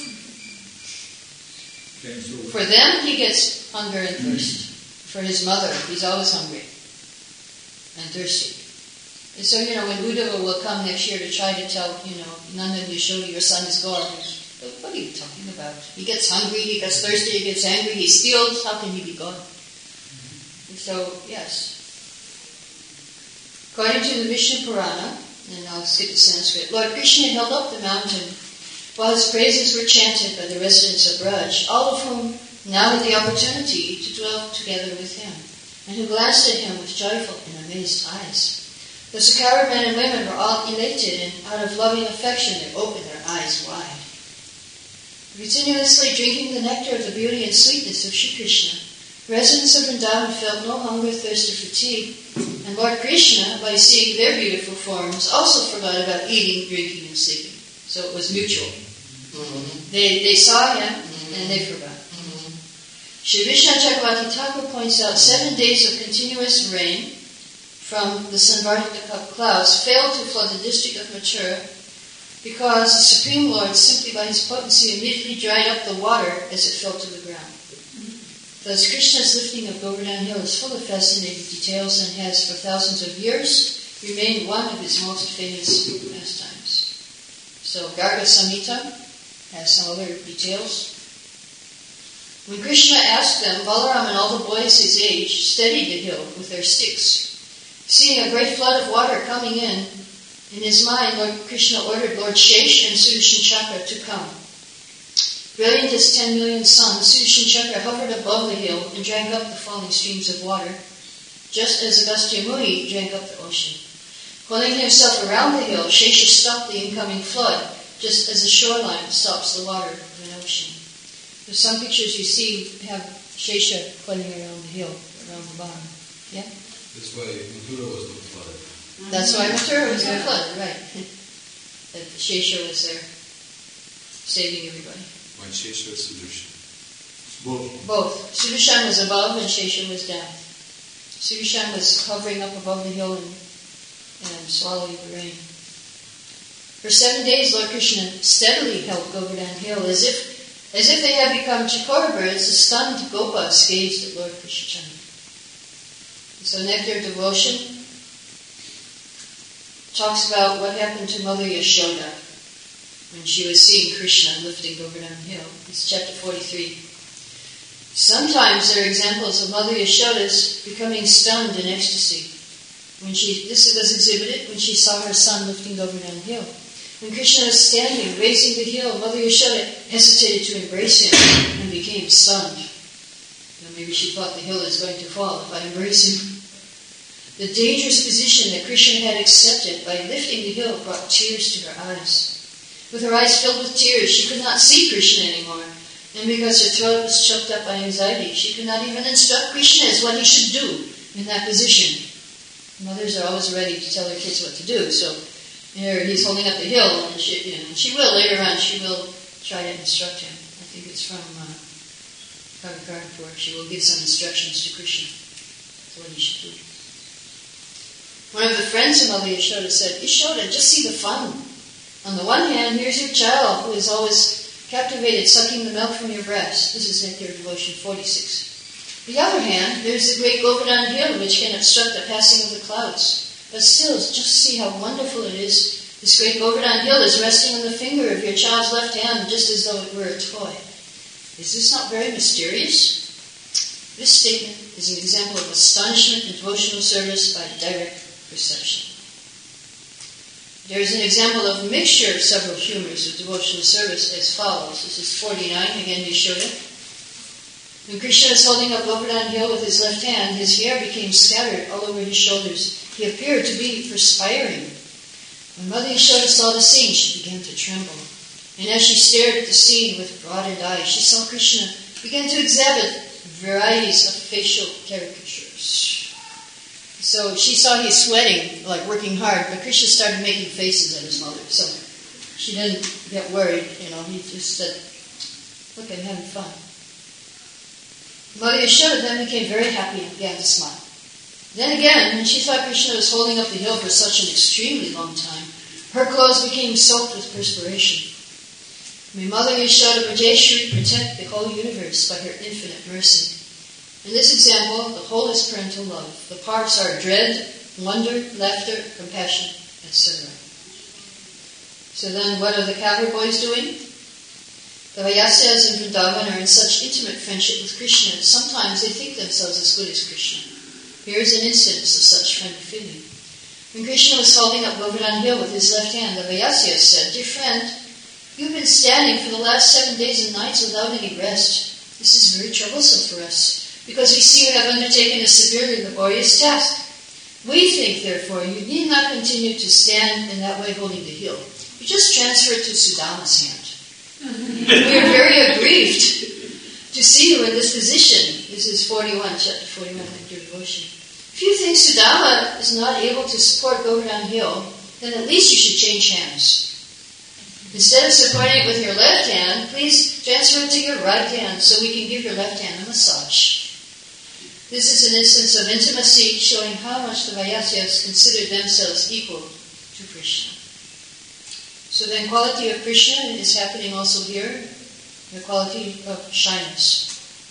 Okay, so For them, he gets hunger and thirst. For his mother, he's always hungry and thirsty. And so, you know, when Uddhava will come next year to try to tell, you know, Nanda and Yashoda, your son is God, what are you talking about? He gets hungry, he gets thirsty, he gets angry, he steals, how can he be God? And so, yes. According to the Vishnu Purana, and I'll skip the Sanskrit, Lord Krishna held up the mountain while his praises were chanted by the residents of Braj, all of whom now had the opportunity to dwell together with him, and who glanced at him with joyful and amazed eyes. The Sakara men and women were all elated, and out of loving affection they opened their eyes wide. Continuously drinking the nectar of the beauty and sweetness of Shri Krishna, residents of Vrindavan felt no hunger, thirst, or fatigue, and Lord Krishna, by seeing their beautiful forms, also forgot about eating, drinking, and sleeping. So it was mutual. Mm-hmm. They they saw him, mm-hmm. and they forgot. Mm-hmm. Shri Vishnu Chakravarti Thakur points out seven days of continuous rain from the Samvartika clouds failed to flood the district of Mathura because the Supreme Lord, simply by his potency, immediately dried up the water as it fell to the ground. Thus, Krishna's lifting of Govardhan Hill is full of fascinating details and has, for thousands of years, remained one of his most famous pastimes. So, Garga Samhita has some other details. When Krishna asked them, Balaram and all the boys his age steadied the hill with their sticks. Seeing a great flood of water coming in, in his mind, Lord Krishna ordered Lord Shesh and Sudarshan Chakra to come. Brilliant as ten million suns, Sudarshan Chakra hovered above the hill and drank up the falling streams of water, just as Agastya Muni drank up the ocean. Coiling himself around the hill, Shesha stopped the incoming flood, just as a shoreline stops the water of an ocean. There's some pictures you see have Shesha coiling around the hill, around the bottom. Yeah? That's why Mathura was not flooded. That's why Mathura was not flooded, right. That Shesha was there, saving everybody. Why Shesha or Sudarshan? both. Both. Sudarshan was above and Shesha was down. Sudarshan was hovering up above the hill and, and swallowing the rain. For seven days, Lord Krishna steadily held Govardhan Hill as if as if they had become chikora birds. The stunned gopas gazed at Lord Krishna. So Nectar of Devotion talks about what happened to Mother Yashoda when she was seeing Krishna lifting Govardhan Hill. It's chapter forty-three. Sometimes there are examples of Mother Yashoda's becoming stunned in ecstasy. When she, this was exhibited when she saw her son lifting Govardhan Hill. When Krishna was standing, raising the hill, Mother Yashoda hesitated to embrace him and became stunned. You know, maybe she thought the hill is going to fall if I embrace him. The dangerous position that Krishna had accepted by lifting the hill brought tears to her eyes. With her eyes filled with tears, she could not see Krishna anymore. And because her throat was choked up by anxiety, she could not even instruct Krishna as what he should do in that position. Mothers are always ready to tell their kids what to do. So here he's holding up the hill, and she, you know, she will later on. She will try to instruct him. I think it's from uh, Kavakarnapur. She will give some instructions to Krishna as what he should do. One of the friends of Mother Yashoda said, Yashoda, just see the fun. On the one hand, here's your child who is always captivated, sucking the milk from your breast. This is Nectar of Devotion forty-six. On the other hand, there's the great Govardhan Hill, which can obstruct the passing of the clouds. But still, just see how wonderful it is. This great Govardhan Hill is resting on the finger of your child's left hand, just as though it were a toy. Is this not very mysterious? This statement is an example of astonishment and devotional service by direct perception. There is an example of mixture of several humors of devotional service as follows. This is forty-nine, again Yashoda. When Krishna was holding up Govardhan Hill with his left hand, his hair became scattered all over his shoulders. He appeared to be perspiring. When Mother Yashoda saw the scene, she began to tremble. And as she stared at the scene with broadened eyes, she saw Krishna begin to exhibit varieties of facial caricatures. So she saw he's sweating, like working hard, but Krishna started making faces at his mother. So she didn't get worried, you know, he just said, look, I'm having fun. Mother Yashoda then became very happy and began to smile. Then again, when she thought Krishna was holding up the hill for such an extremely long time, her clothes became soaked with perspiration. May Mother Yashoda Rajeshwari protect the whole universe by her infinite mercy. In this example, the whole is parental love. The parts are dread, wonder, laughter, compassion, et cetera. So then, what are the cowherd boys doing? The Vayasyas in Vrindavan are in such intimate friendship with Krishna that sometimes they think themselves as good as Krishna. Here is an instance of such friendly feeling. When Krishna was holding up Govardhan Hill with his left hand, the Vayasyas said, "Dear friend, you've been standing for the last seven days and nights without any rest. This is very troublesome for us, because we see you have undertaken a severely laborious task. We think, therefore, you need not continue to stand in that way holding the hill. You just transfer it to Sudama's hand. We are very aggrieved to see you in this position." This is forty-one, chapter forty-one of your devotion. If you think Sudama is not able to support Govardhan Hill, then at least you should change hands. Instead of supporting it with your left hand, please transfer it to your right hand so we can give your left hand a massage. This is an instance of intimacy showing how much the Vayasyas considered themselves equal to Krishna. So then quality of Krishna is happening also here, the quality of shyness.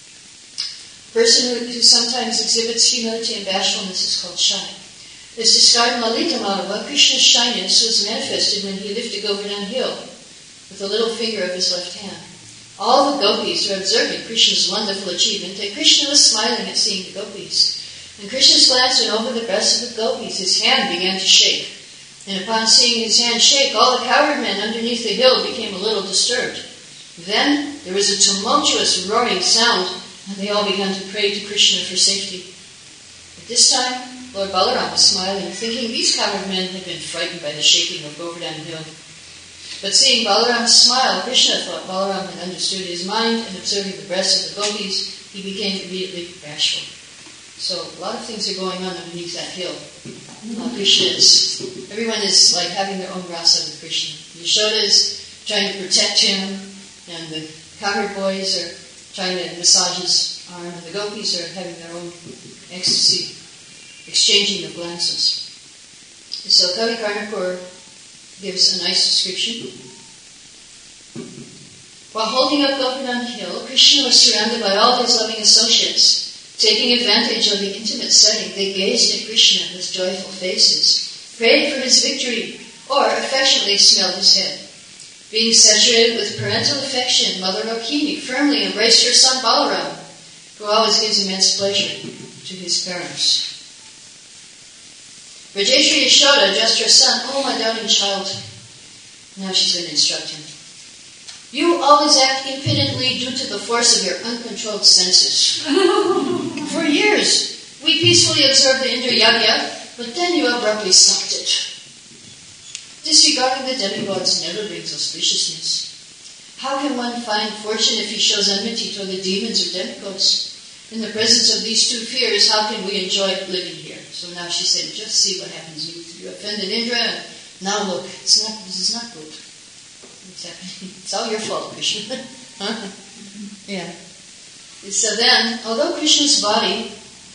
A person who, who sometimes exhibits humility and bashfulness is called shy. As described in Lalita Madhava, Krishna's shyness was manifested when he lifted Govardhan Hill with the little finger of his left hand. All the gopis were observing Krishna's wonderful achievement, and Krishna was smiling at seeing the gopis. When Krishna's glance went over the breasts of the gopis, his hand began to shake. And upon seeing his hand shake, all the cowherd men underneath the hill became a little disturbed. Then there was a tumultuous roaring sound, and they all began to pray to Krishna for safety. At this time, Lord Balaram was smiling, thinking these cowherd men had been frightened by the shaking of Govardhan Hill. But seeing Balaram's smile, Krishna thought Balaram had understood his mind, and observing the breasts of the gopis, he became immediately bashful. So a lot of things are going on underneath that hill. Uh, Krishna is, everyone is like having their own rasa with Krishna. Yashoda is trying to protect him, and the cowherd boys are trying to massage his arm, and the gopis are having their own ecstasy, exchanging of glances. So Kavi Karnapur gives a nice description. While holding up Govardhan Hill, Krishna was surrounded by all his loving associates. Taking advantage of the intimate setting, they gazed at Krishna with joyful faces, prayed for his victory, or affectionately smelled his head. Being saturated with parental affection, Mother Rukmini firmly embraced her son Balaram, who always gives immense pleasure to his parents. Rajeshwari Yashoda addressed her son, "Oh, my darling child." Now she's going to instruct him. "You always act impotently due to the force of your uncontrolled senses. For years, we peacefully observed the Indra Yagya, but then you abruptly stopped it. Disregarding the demigods never brings auspiciousness. How can one find fortune if he shows enmity toward the demons or demigods? In the presence of these two fears, how can we enjoy living here?" So now she said, just see what happens. You, you offended Indra, and now look, it's not, this is not good. What's happening? It's all your fault, Krishna. Huh? Yeah. So then, although Krishna's body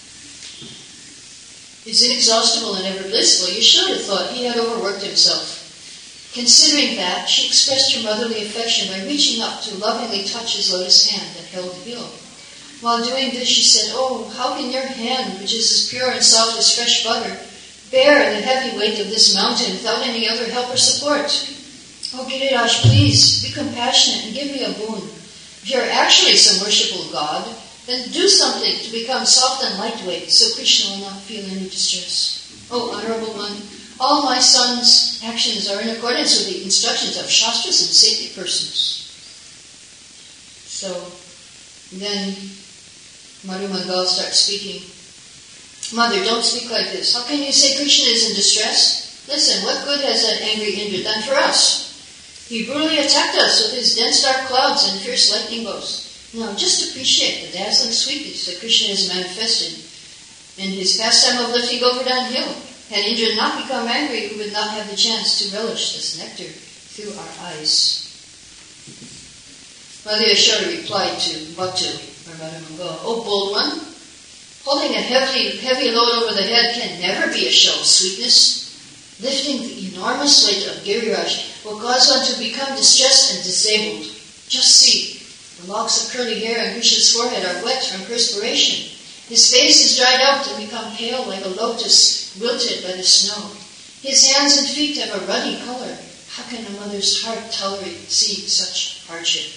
is inexhaustible and ever blissful, Yashoda thought he had overworked himself. Considering that, she expressed her motherly affection by reaching up to lovingly touch his lotus hand that held the hill. While doing this, she said, "Oh, how can your hand, which is as pure and soft as fresh butter, bear the heavy weight of this mountain without any other help or support? Oh, Giriraj, please, be compassionate and give me a boon. If you are actually some worshipful God, then do something to become soft and lightweight, so Krishna will not feel any distress. Oh, Honorable One, all my son's actions are in accordance with the instructions of Shastras and sacred persons." So, then Madhu Mangal starts speaking. "Mother, don't speak like this. How can you say Krishna is in distress? Listen, what good has that angry Indra done for us? He brutally attacked us with his dense dark clouds and fierce lightning bolts. Now, just appreciate the dazzling sweetness that Krishna has manifested in his pastime of lifting Govardhan Hill. Had Indra not become angry, we would not have the chance to relish this nectar through our eyes." Mother Yashoda replied to Bhattu, or Madhumangal. Oh, bold one, holding a heavy, heavy load over the head can never be a show of sweetness. Lifting the enormous weight of Giriraj will cause one to become distressed and disabled. Just see, the locks of curly hair on Krishna's forehead are wet from perspiration. His face is dried out and become pale like a lotus wilted by the snow. His hands and feet have a ruddy color. How can a mother's heart tolerate seeing such hardship?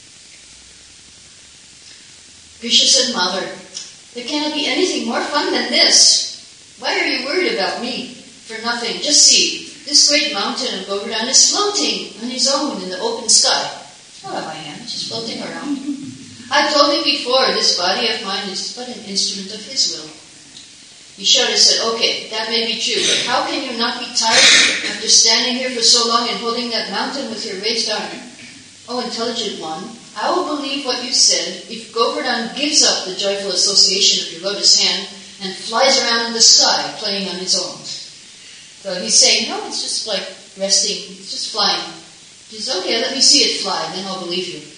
Krishna said, Mother, there cannot be anything more fun than this. Why are you worried about me? For nothing. Just see, this great mountain of Govardhan is floating on his own in the open sky. Not on my hand, just floating around. I've told you before, this body of mine is but an instrument of his will. Yashoda said, okay, that may be true, but how can you not be tired after standing here for so long and holding that mountain with your raised arm? Oh, intelligent one, I will believe what you said if Govardhan gives up the joyful association of your lotus hand and flies around in the sky playing on its own. So he's saying, no, it's just like resting, it's just flying. He says, okay, let me see it fly, then I'll believe you.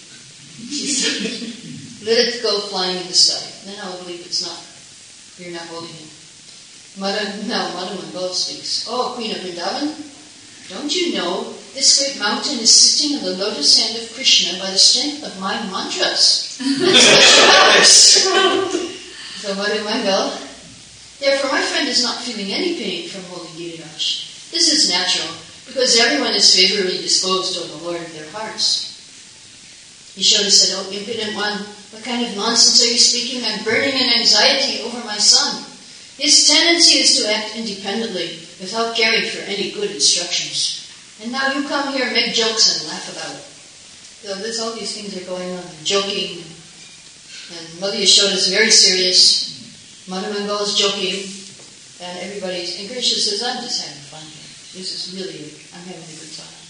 Let it go flying in the sky, then I'll believe it's not, you're not holding it. Mother, now Madhumangal speaks. Oh, Queen of Vrindavan, don't you know this great mountain is sitting on the lotus hand of Krishna by the strength of my mantras? That's what So Madhumangal, therefore my friend is not feeling any pain from holding Giriraj. This is natural, because everyone is favorably disposed toward the Lord of their hearts. Yashoda said, oh, impudent one, what kind of nonsense are you speaking? I'm burning in anxiety over my son. His tendency is to act independently, without caring for any good instructions. And now you come here and make jokes and laugh about it. So there's all these things are going on, joking. And Mother Yashoda is very serious. Madhumangal is joking. And everybody's, and Krishna says, I'm just having fun here. This is really, I'm having a good time.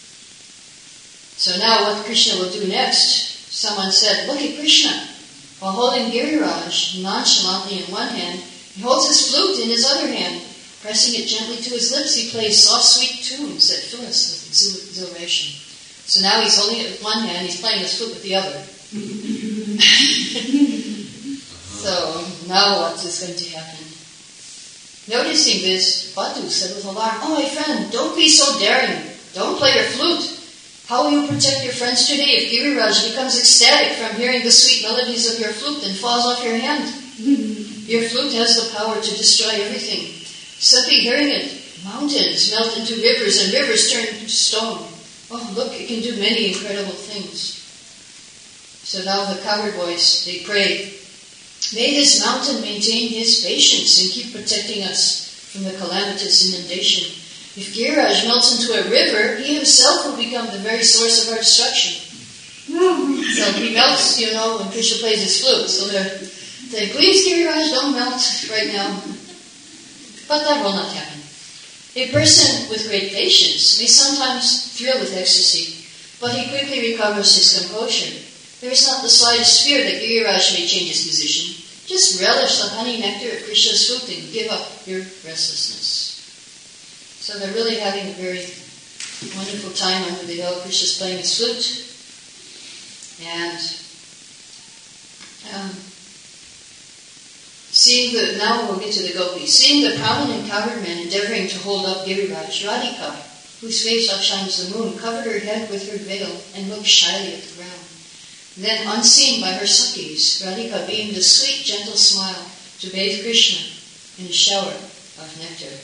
So now what Krishna will do next, someone said, look at Krishna. While holding Giriraj nonchalantly in one hand, he holds his flute in his other hand. Pressing it gently to his lips, he plays soft, sweet tunes that fill us with exhilaration. So now he's holding it with one hand, he's playing his flute with the other. So now what is going to happen? Noticing this, Batu said with alarm, oh my friend, don't be so daring. Don't play your flute. How will you protect your friends today if Giriraj becomes ecstatic from hearing the sweet melodies of your flute and falls off your hand? Your flute has the power to destroy everything. Simply hearing it, mountains melt into rivers and rivers turn into stone. Oh, look, it can do many incredible things. So now the cowherd boys, they pray, may this mountain maintain his patience and keep protecting us from the calamitous inundation. If Giriraj melts into a river, he himself will become the very source of our destruction. So he melts, you know, when Krishna plays his flute. So they're saying, please Giriraj, don't melt right now. But that will not happen. A person with great patience may sometimes thrill with ecstasy, but he quickly recovers his composure. There is not the slightest fear that Giriraj may change his position. Just relish the honey nectar of Krishna's flute and give up your restlessness. So they're really having a very wonderful time under the hill. Krishna's playing his flute. And um, seeing the, now we'll get to the gopis. Seeing the prominent cowherd men endeavoring to hold up Giriraj, Radhika, whose face outshines the moon, covered her head with her veil and looked shyly at the ground. Then, unseen by her Sakhis, Radhika beamed a sweet, gentle smile to bathe Krishna in a shower of nectar.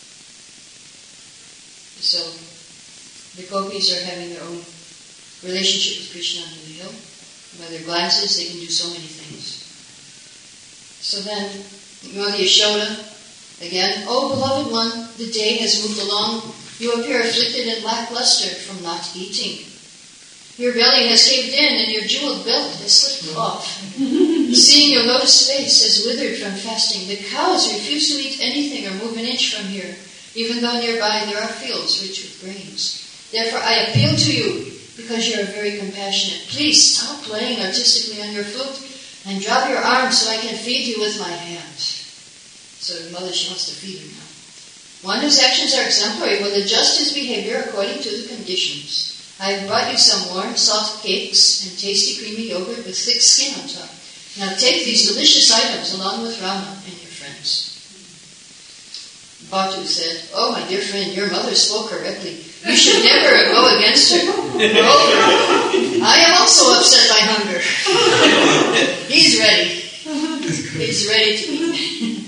So, the gopis are having their own relationship with Krishna under the hill. By their glances, they can do so many things. So then, Mother Yashoda, again, oh beloved one, the day has moved along. You appear afflicted and lackluster from not eating. Your belly has caved in and your jeweled belt has slipped off. Seeing your lotus face has withered from fasting, the cows refuse to eat anything or move an inch from here, even though nearby there are fields rich with grains. Therefore I appeal to you, because you are very compassionate. Please stop playing artistically on your flute and drop your arm so I can feed you with my hand. So the mother, she wants to feed him now. One whose actions are exemplary will adjust his behavior according to the conditions. I have brought you some warm, soft cakes and tasty, creamy yogurt with thick skin on top. Now take these delicious items along with Rama and your friends. Batu said, "Oh, my dear friend, your mother spoke correctly. You should never go against her. Moreover, I am also upset by hunger." He's ready. He's ready to eat.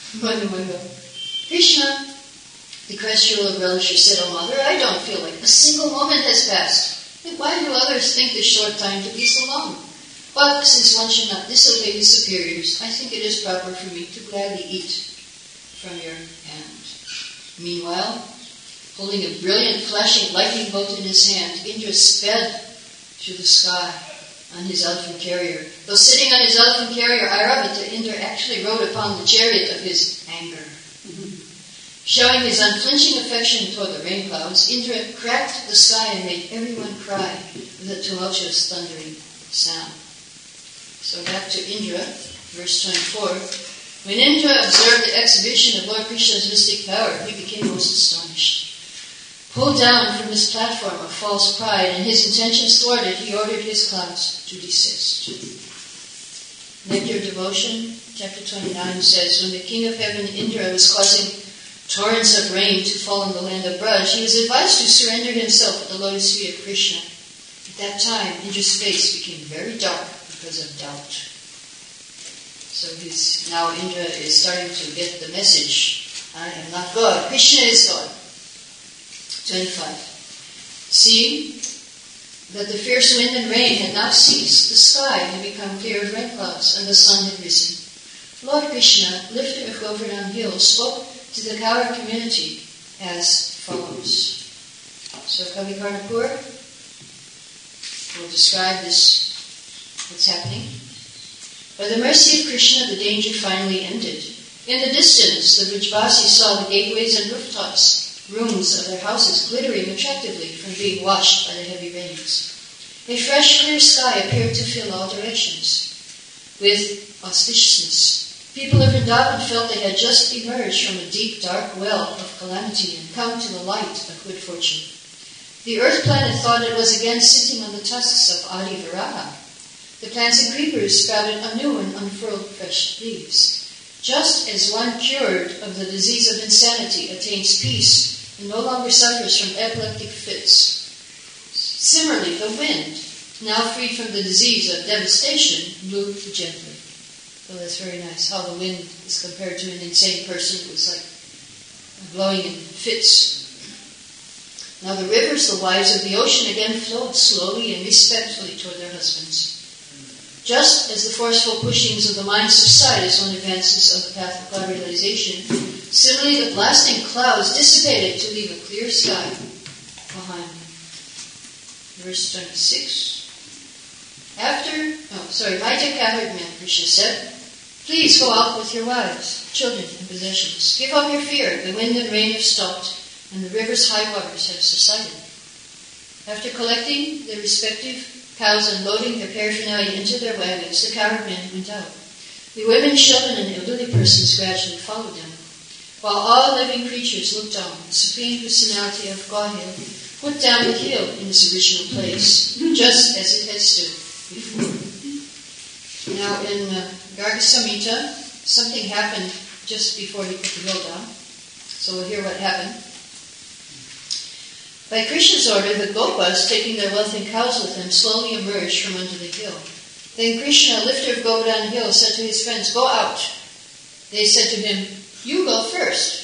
Krishna, the Crestjewel of Relisher, said, "Oh, mother, I don't feel like a single moment has passed. Why do others think this short time to be so long? But since one should not disobey his superiors, I think it is proper for me to gladly eat from your hand." Meanwhile, holding a brilliant flashing lightning bolt in his hand, Indra sped through the sky on his elephant carrier. Though sitting on his elephant carrier, Airavata, Indra actually rode upon the chariot of his anger. Showing his unflinching affection toward the rain clouds, Indra cracked the sky and made everyone cry with a tumultuous thundering sound. So back to Indra, verse twenty-four. When Indra observed the exhibition of Lord Krishna's mystic power, he became most astonished. Pulled down from his platform of false pride and his intentions thwarted, he ordered his clouds to desist. Nectar of Devotion, chapter twenty-nine says, when the king of heaven, Indra, was causing torrents of rain to fall in the land of Braj, he was advised to surrender himself at the lotus feet of Krishna. At that time, Indra's face became very dark because of doubt. So he's, now Indra is starting to get the message. I am not God. Krishna is God. twenty-five. Seeing that the fierce wind and rain had now ceased, the sky had become clear of rain clouds, and the sun had risen. Lord Krishna, lifter of Govardhan Hill, spoke to the Kaur community as follows. So Kavi Karnapur will describe this, what's happening. By the mercy of Krishna, the danger finally ended. In the distance, the Vrajavasis saw the gateways and rooftops, rooms of their houses glittering attractively from being washed by the heavy rains. A fresh, clear sky appeared to fill all directions with auspiciousness. People of Vrindavan felt they had just emerged from a deep, dark well of calamity and come to the light of good fortune. The earth planet thought it was again sitting on the tusks of Adi Varaha. The plants and creepers sprouted anew and unfurled fresh leaves. Just as one cured of the disease of insanity attains peace and no longer suffers from epileptic fits, similarly the wind, now freed from the disease of devastation, blew gently. Well, that's very nice. How the wind is compared to an insane person. It was like blowing in fits. Now the rivers, the wives of the ocean, again flowed slowly and respectfully toward their husbands. Just as the forceful pushings of the mind subside as one advances on the path of God realization, similarly the blasting clouds dissipated to leave a clear sky behind them. Verse twenty-six. After, oh, sorry, my dear cowherd men, Krishna said, please go out with your wives, children, and possessions. Give up your fear. The wind and rain have stopped, and the river's high waters have subsided. After collecting their respective cows and loading their paraphernalia into their wagons, the cowherd men went out. The women, children, and elderly persons gradually followed them, while all living creatures looked on. The Supreme Personality of Godhead put down the hill in its original place, just as it had stood before. Now in uh, Garga Samhita, something happened just before he put the hill down. So we'll hear what happened. By Krishna's order, the Gopas, taking their wealth and cows with them, slowly emerged from under the hill. Then Krishna, lifter of Govardhan Hill, said to his friends, go out. They said to him, you go first.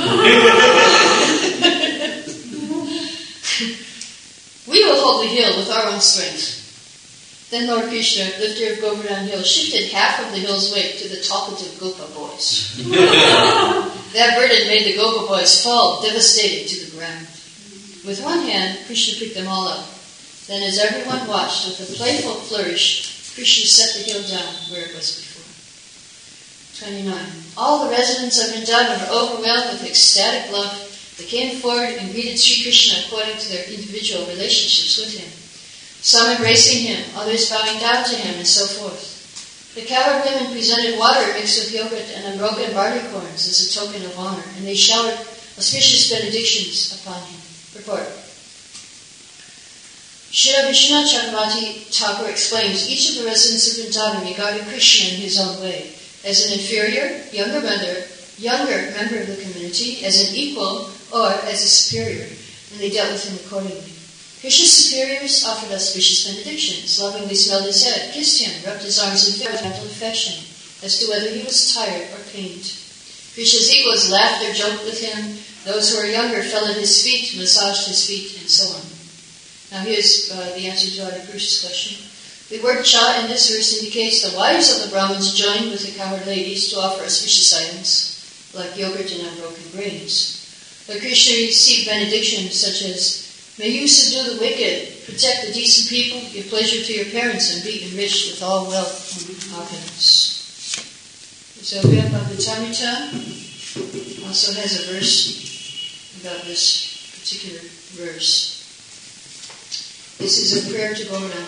We will hold the hill with our own strength. Then Lord Krishna, lifter of Govardhan Hill, shifted half of the hill's weight to the talkative Gopa boys. That burden made the Gopa boys fall, devastated, to the ground. With one hand, Krishna picked them all up. Then as everyone watched, with a playful flourish, Krishna set the hill down where it was before. twenty-nine. All the residents of Vrindavan were overwhelmed with ecstatic love. They came forward and greeted Sri Krishna according to their individual relationships with him. Some embracing him, others bowing down to him, and so forth. The cowherd women presented water mixed with yogurt and broken barley corns as a token of honor, and they showered auspicious benedictions upon him. Report. Srila Vishwanath Chakravarti Thakur explains each of the residents of Vrindavan regarded Krishna in his own way, as an inferior, younger member, younger member of the community, as an equal, or as a superior, and they dealt with him accordingly. Krishna's superiors offered auspicious benedictions, lovingly smelled his head, kissed him, rubbed his arms and feet with gentle affection, as to whether he was tired or pained. Krishna's equals laughed or joked with him. Those who were younger fell at his feet, massaged his feet, and so on. Now here's uh, the answer to Adi Purush's question. The word cha in this verse indicates the wives of the Brahmins joined with the cowherd ladies to offer auspicious items, like yogurt and unbroken grains. But Krishna received benedictions such as, may you subdue the wicked, protect the decent people, give pleasure to your parents, and be enriched with all wealth and happiness. So Bhagavatamrita also has a verse about this particular verse. This is a prayer to Govardhan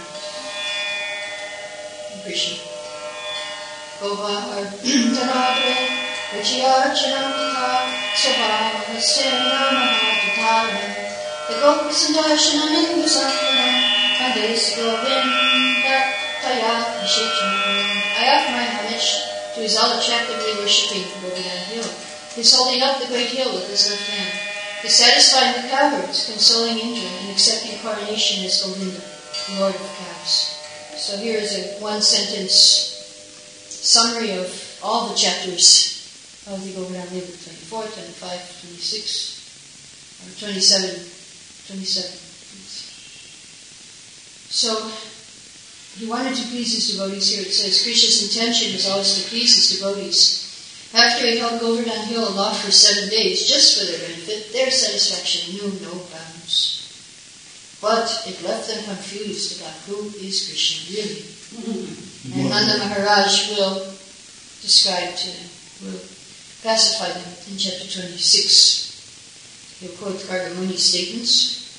Krishna. Govardhanabhre Vijayarchanamita Svabhavasena Mahatitara the Gopasandarshanam Sankana Kandesi Govinda Taya Vishichanam. I offer my homage to his all attractively worshipping Govardhan Hill. He's holding up the great hill with his left hand. He's satisfying the cowherds, consoling Indra, and accepting coronation as Govinda, Lord of Cows. So here is a one-sentence summary of all the chapters of the Govardhan Lila, twenty-four, twenty-five, twenty-six, or twenty-seven, twenty-seven. So, he wanted to please his devotees here. It says, Krishna's intention was always to please his devotees. After he held Govardhan Hill aloft for seven days, just for their benefit, their satisfaction knew no bounds. But it left them confused about who is Krishna really. Mm-hmm. And Nanda Maharaj will describe to them, will pacify them in chapter twenty-six. He'll quote Garga Muni's statements.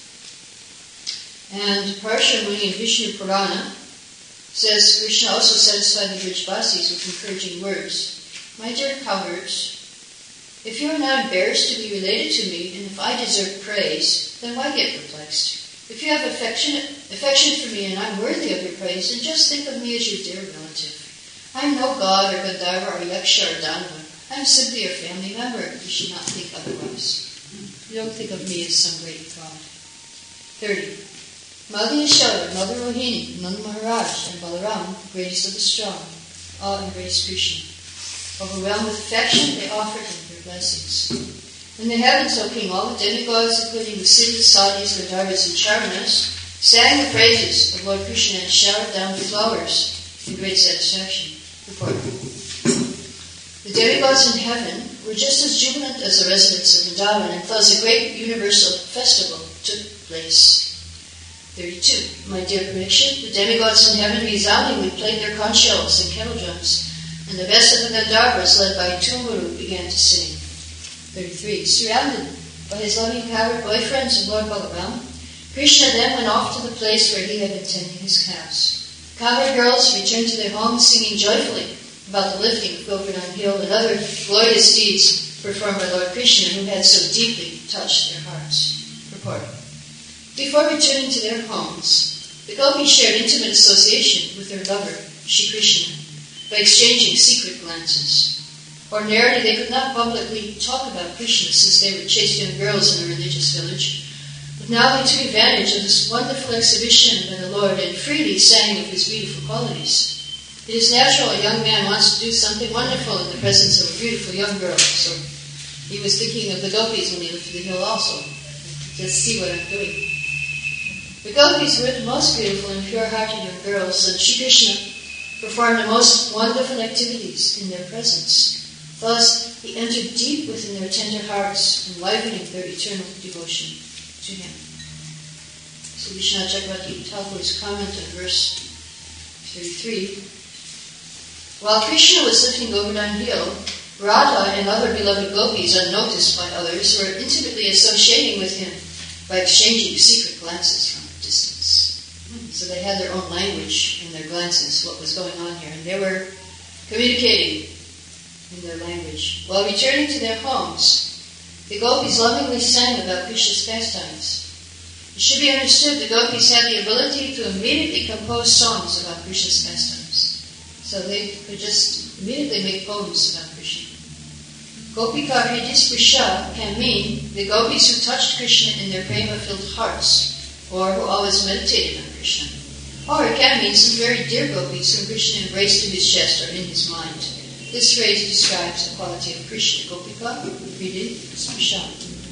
And Parsha Muni in Vishnu Purana says Krishna also satisfied the Brijvasis with encouraging words. My dear cowherds, if you are not embarrassed to be related to me, and if I deserve praise, then why get perplexed? If you have affectionate, affection for me and I'm worthy of your praise, then just think of me as your dear relative. I'm no god or Gandharva or Yaksha or Danava. I'm simply your family member. You should not think otherwise. You don't think of me as some great god. thirty. Mother Yashoda, Mother Rohini, Nanda Maharaj, and Balaram, the greatest of the strong, all embraced Krishna. Overwhelmed with affection, they offered him their blessings. In the heavens, O king, all the demigods, including the Siddhas, Sadhis, Gandharvas, and Charmanas, sang the praises of Lord Krishna and showered down flowers in great satisfaction. Report. The demigods in heaven were just as jubilant as the residents of Vrindavan, and thus a great universal festival took place. thirty-two. My dear Parikshit, the demigods in heaven resoundingly played their conch shells and kettle drums, and the best of the Gandharvas, led by Tumuru, began to sing. thirty-three. Surrounded by his loving cowherd boyfriends of Lord Balaram, Krishna then went off to the place where he had been tending his cows. Cowherd girls returned to their homes singing joyfully about the lifting of Govardhan Hill and other glorious deeds performed by Lord Krishna, who had so deeply touched their hearts. Report. Before returning to their homes, the gopis shared intimate association with their lover, Shri Krishna, by exchanging secret glances. Ordinarily, they could not publicly talk about Krishna since they were chaste young girls in a religious village. But now they took advantage of this wonderful exhibition by the Lord and freely sang of his beautiful qualities. It is natural a young man wants to do something wonderful in the presence of a beautiful young girl. So he was thinking of the gopis when he lifted the hill also. Just see what I'm doing. The gopis were the most beautiful and pure-hearted young girls, and Shri Krishna performed the most wonderful activities in their presence. Thus, he entered deep within their tender hearts, enlivening their eternal devotion to him. So Vishwanath Chakravarti Thakur's comment on verse thirty-three. While Krishna was lifting Govardhan Hill, Radha and other beloved gopis, unnoticed by others, were intimately associating with him by exchanging secret glances from a distance. So they had their own language in their glances, what was going on here, and they were communicating in their language. While returning to their homes, the gopis lovingly sang about Krishna's pastimes. It should be understood the gopis had the ability to immediately compose songs about Krishna's pastimes. So they could just immediately make poems about Krishna. Gopika Hridisprisha can mean the gopis who touched Krishna in their prema-filled hearts, or who always meditated on Krishna. Or it can mean some very dear gopis whom Krishna embraced to his chest or in his mind. This phrase describes the quality of Krishna. Gopika Hridisprisha.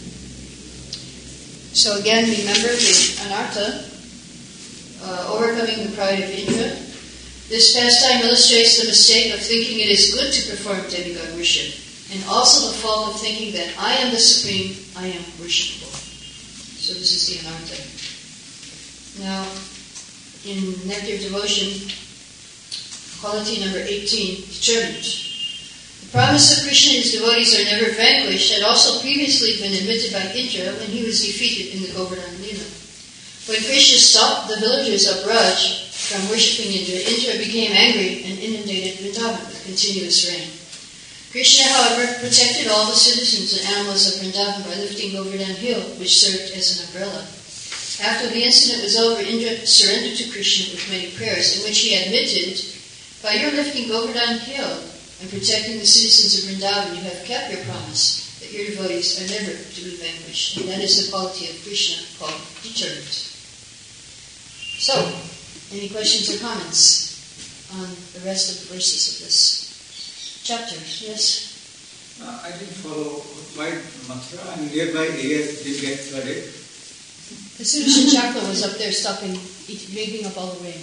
So again, remember the anartha, uh, overcoming the pride of Indra. This pastime illustrates the mistake of thinking it is good to perform demigod worship, and also the fault of thinking that I am the supreme, I am worshipable. So this is the anartha. Now, in Nectar Devotion, quality number eighteen, determined. The promise of Krishna and his devotees are never vanquished had also previously been admitted by Indra when he was defeated in the Govardhan Lila. When Krishna stopped the villagers of Braj from worshipping Indra, Indra became angry and inundated Vrindavan with continuous rain. Krishna, however, protected all the citizens and animals of Vrindavan by lifting Govardhan Hill, which served as an umbrella. After the incident was over, Indra surrendered to Krishna with many prayers, in which he admitted, by your lifting Govardhan Hill and protecting the citizens of Vrindavan, you have kept your promise that your devotees are never to be vanquished. And that is the quality of Krishna called determined. So, any questions or comments on the rest of the verses of this chapter? Yes? Uh, I didn't follow why Mathura and nearby areas did get flooded. The Sudarshan Chakra was up there stopping, drinking up all the rain.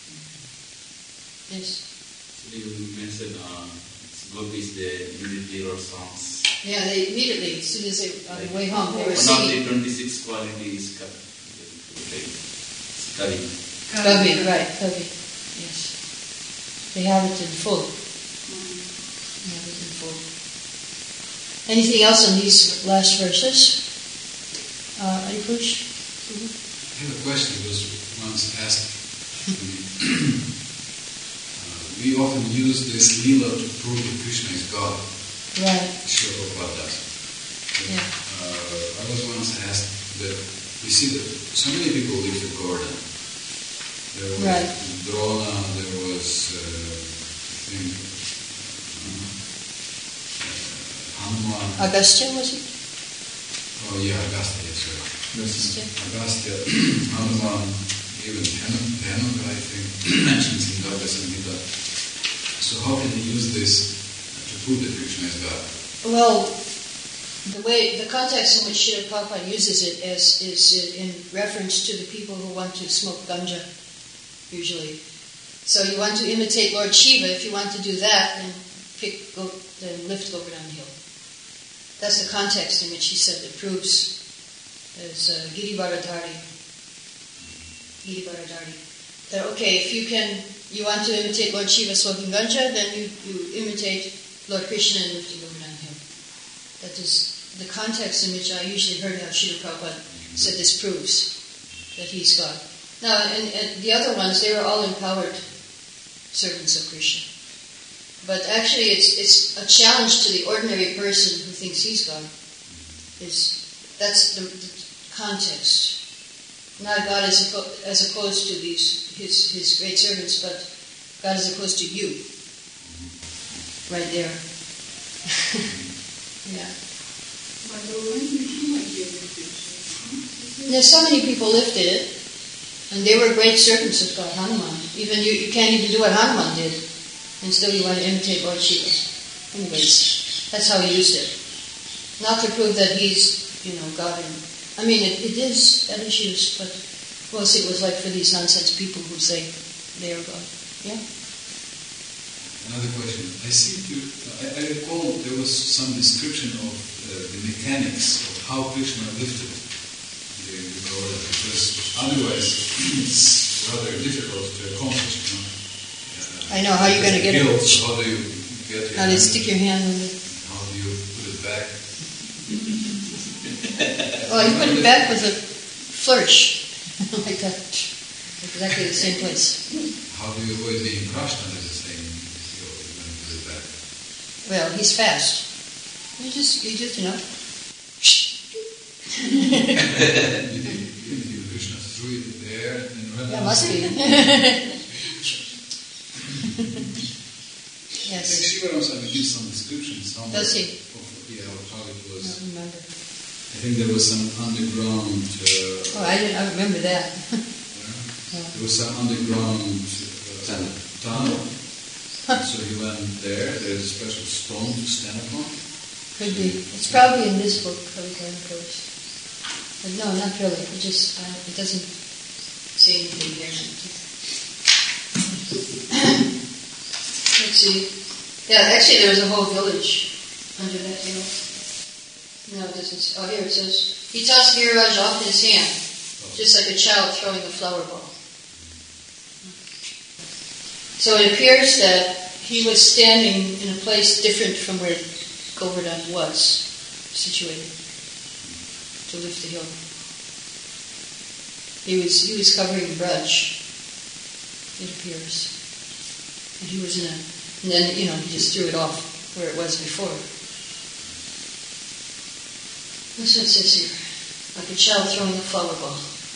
Yes? You mentioned uh, gopis, they immediately wrote songs. Yeah, they immediately, as soon as they on the way home, they were One singing. of the twenty-six qualities, Kavi. Kavi, right, Kavi. Yes. They have it in full. They have it in full. Anything else on these last verses? Uh, Aripush? I have a question that was once asked to me. uh, we often use this lila to prove that Krishna is God. Right. Sure about that. Yeah. Uh, I was once asked that we see that so many people live in Govardhan. There was Right. Drona, there was, uh, I think, uh, Hanuman. Agastya, was it? Oh yeah, Agastya, yes, right. Agastya. Agastya, Hanuman, even Dhanuka, I think, mentions in Bhagavad Gita. So how can you use this to prove that Krishna is God? Well, the way, the context in which Srila Prabhupada uses it as is in reference to the people who want to smoke ganja, usually. So you want to imitate Lord Shiva. If you want to do that, then pick, go, then lift Govardhan Hill. That's the context in which he said it proves as uh, Giri Varadhari. Giri Varadhari. That okay, if you can, you want to imitate Lord Shiva smoking ganja, then you, you imitate Lord Krishna and lifting Govardhan Hill. That is the context in which I usually heard how Srila Prabhupada said this proves that he's God. Now, and, and the other ones, they were all empowered servants of Krishna. But actually, it's it's a challenge to the ordinary person who thinks he's God. Is that's the, the context. Not God as, oppo- as opposed to these his his great servants, but God as opposed to you. Right there. Yeah. There's so many people lifted it, and they were great servants of God, Hanuman. Even you, you can't even do what Hanuman did, and still you want to imitate Lord Shiva. Anyways, that's how he used it. Not to prove that he's, you know, God. And, I mean, it, it is that is used, but mostly it was like for these nonsense people who say they are God. Yeah? Another question. I see. You, I, I recall there was some description of uh, the mechanics of how Krishna lifted the, the Garuda, because otherwise it's rather difficult to accomplish. You know? Uh, I know how you're going to get it. Hills, how do you get your How do you hand? stick your hand in it? How do you put it back? Oh, you put it back with a flourish, like that. Exactly the same place. How do you avoid being crushed under the same hill when you put it back? Well, he's fast. You just, you just, you know. You did- you did Must be. I Yes. think Shiva Swami gives some description somewhere. Does he? Of, yeah, of how it I was. don't remember. I think there was some underground. Uh, Oh, I didn't. I remember that. There was some underground uh, Tunnel. tunnel. So he went there. There's a special stone to stand upon. Could be. It's probably in this book, Kavikana Course. But no, not really. It just uh, it doesn't say anything here. Let's see. Yeah, actually, there was a whole village under that hill. No, it doesn't. Oh, here it says he tossed Giriraj off his hand, just like a child throwing a flower ball. So it appears that he was standing in a place different from where Govardhan was situated to lift the hill. He was he was covering Braj, it appears, and he was in a. And then you know he just threw it off where it was before. That's what it says here, like a child throwing a flower ball.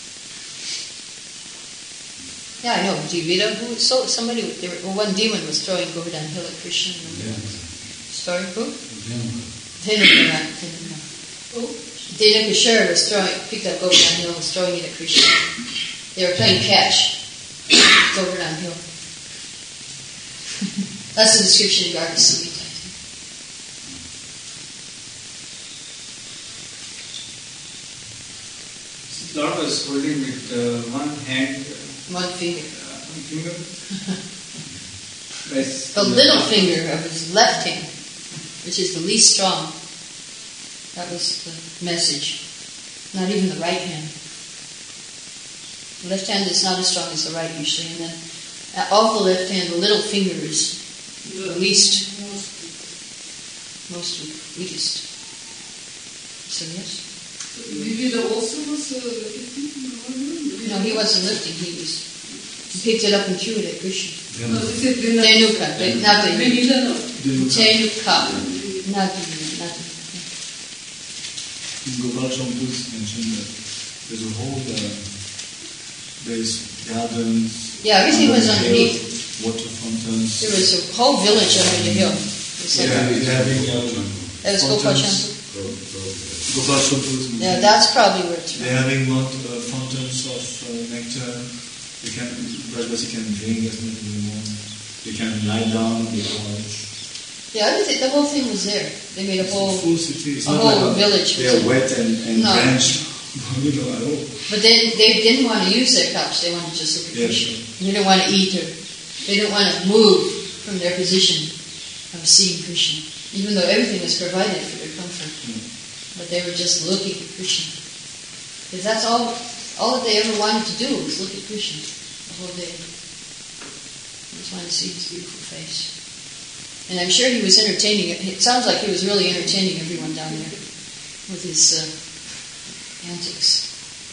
Yeah, I know. Divida, who so somebody there were, one demon was throwing Govardhan Hill at Krishna. Yeah. Sorry, who? Yeah. Dhenukara. Who? Dhenukashara was throwing, picked up Govardhan Hill and was throwing it at Krishna. They were playing catch. Govardhan Hill. That's the description of Garga Samhita. Lord was holding with uh, one hand, uh, One finger. one finger. That's The little finger of his left hand, which is the least strong. That was the message. Not even the right hand. The left hand is not as strong as the right usually, and then uh, of the left hand, the little finger is the least, most weak, weakest. So yes. Vivida also was uh, lifting? No, he wasn't lifting. He was. He picked it up and threw it at Krishna. No, is it Vina? Dhenuka, but not the Vivida, no. Dhenuka, not the not the. Gopal Shampus mentioned that there's a whole, uh, there's gardens. Yeah, everything was under the underneath. hill, Water fountains. There was a whole village under the hill. It was like Yeah, a- they're having uh, that was Gopal fountains. Shampoo. Gopal Shampus. Yeah, that's probably where it's from. They're having mount, uh, fountains of uh, nectar. You can, Brajbasi can drink as much as you want. You can lie down on the couch. Yeah, everything, the whole thing was there. They made a whole, Full city. It's a not whole like village. they was are there. wet and, and No. drenched. You know, at all. But they they didn't want to use their cups. They wanted to just look at Yeah, Krishna. sure. They didn't want to eat or they didn't want to move from their position of seeing Krishna, even though everything was provided for their comfort. Mm. But they were just looking at Krishna. Because that's all all that they ever wanted to do was look at Krishna the whole day. They just wanted to see his beautiful face. And I'm sure he was entertaining. It sounds like he was really entertaining everyone down there with his uh, antics.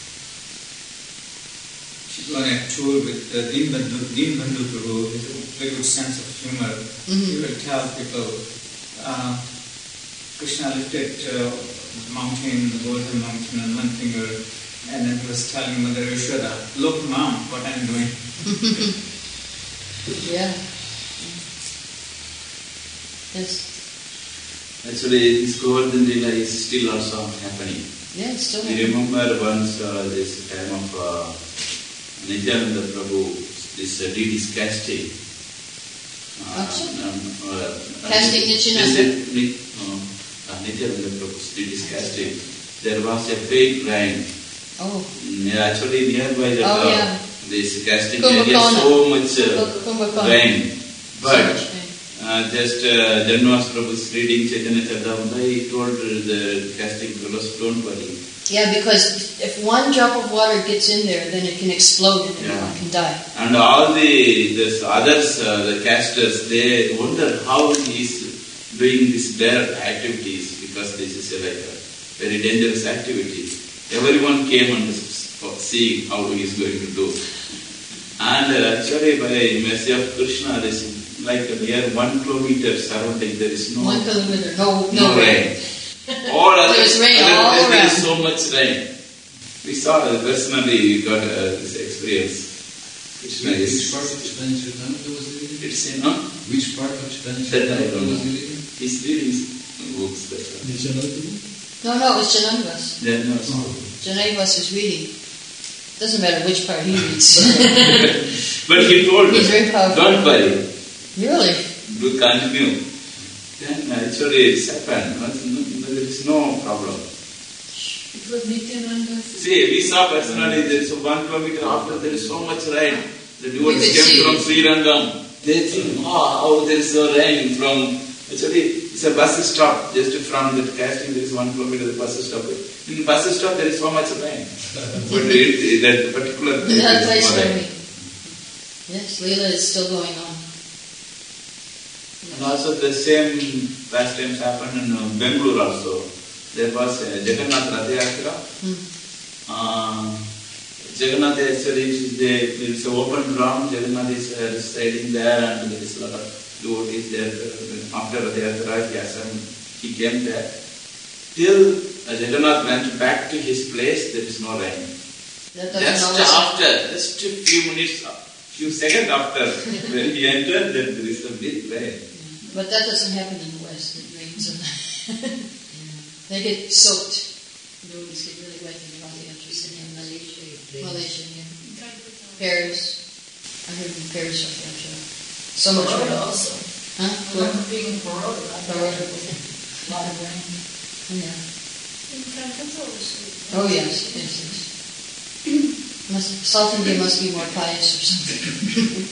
She's on a tour with uh, Deen Bandhu, Deen Bandhu Prabhu, with a very good sense of humor. Mhm. He will tell people, uh, Krishna lifted uh, the mountain, the golden mountain on one finger, and then he was telling Mother Yashoda, look mom, what I'm doing. Yeah. Yes. Actually, this Govardhan Lila is still also happening. Yeah, it's still You remember once uh, this time of uh, Nityananda Prabhu, this uh, deed casting. Uh, Acha. um, uh, Casting this- Nityananda? this- Ni- uh, uh, Nityananda Prabhu's deed casting. There was a big rain. Oh. Mm, Actually, nearby the, Oh, uh, yeah. this casting Kumbhakona. area, so much uh, Kumbhakona. rain. So But much rain. uh, just uh, Janvas Prabhu's reading Chaitanya Charitamrita, he told the casting fellows, don't worry. Yeah, because if one drop of water gets in there, then it can explode and everyone Yeah. can die. And all the this others, uh, the casters, they wonder how he is doing these dare activities because this is a, like a very dangerous activity. Everyone came and seeing how he is going to do. And uh, actually, by mercy of Krishna, there is like near one kilometer surrounding, there is no One kilometer, no, no, no rain. rain. All other, There's rain other all places, there around. is so much rain. We saw that personally, we got uh, this experience. Krishna Which is. part of Chaitanya Charitamrita was he reading? It's you know Which part of Chaitanya that I Charitamrita don't was know. he reading? He's reading books. That's all. Did you know it? No, no, it was Janandavas. Yeah, no. Janandavas is reading. Doesn't matter which part he reads. But he told He's us, very powerful. don't worry, Really? do continue. Then actually it's happened. There is no problem. It was Nityananda. See, we saw personally there is one kilometer after there is so much rain. The We devotees could see. came from Sri Rangam. They think, oh, how there is no rain from. Actually, it's a bus stop. Just from the casting, there is one kilometer the bus stop. In the bus stop, there is so much rain. But it, that particular place That there place is no where rain. we. Yes, Leela is still going on. And also the same pastimes happened in uh, Bengaluru also. There was uh, Jagannath Rathayatra. Hmm. Uh, Jagannath actually is the, there is an open ground. Jagannath is uh, residing there and there is a lot of devotees there. Uh, after Rathayatra, he, assembled, he came there. Till uh, Jagannath went back to his place, there is no rain. That doesn't Just always after, just a few minutes, few seconds after, when he entered, then there is a big rain. But that doesn't happen in the West. It rains and they get soaked. Devotees get really wet in the Rathayatra. In Malaysia, Malaysia, yeah. Paris. I heard in Paris Rathayatra. So much rain. Baroda also. Huh? I remember being in Baroda. Baroda. A lot of rain. Yeah. In Calcutta also. Oh yes, yes, yes. Must, South India must be more pious or something.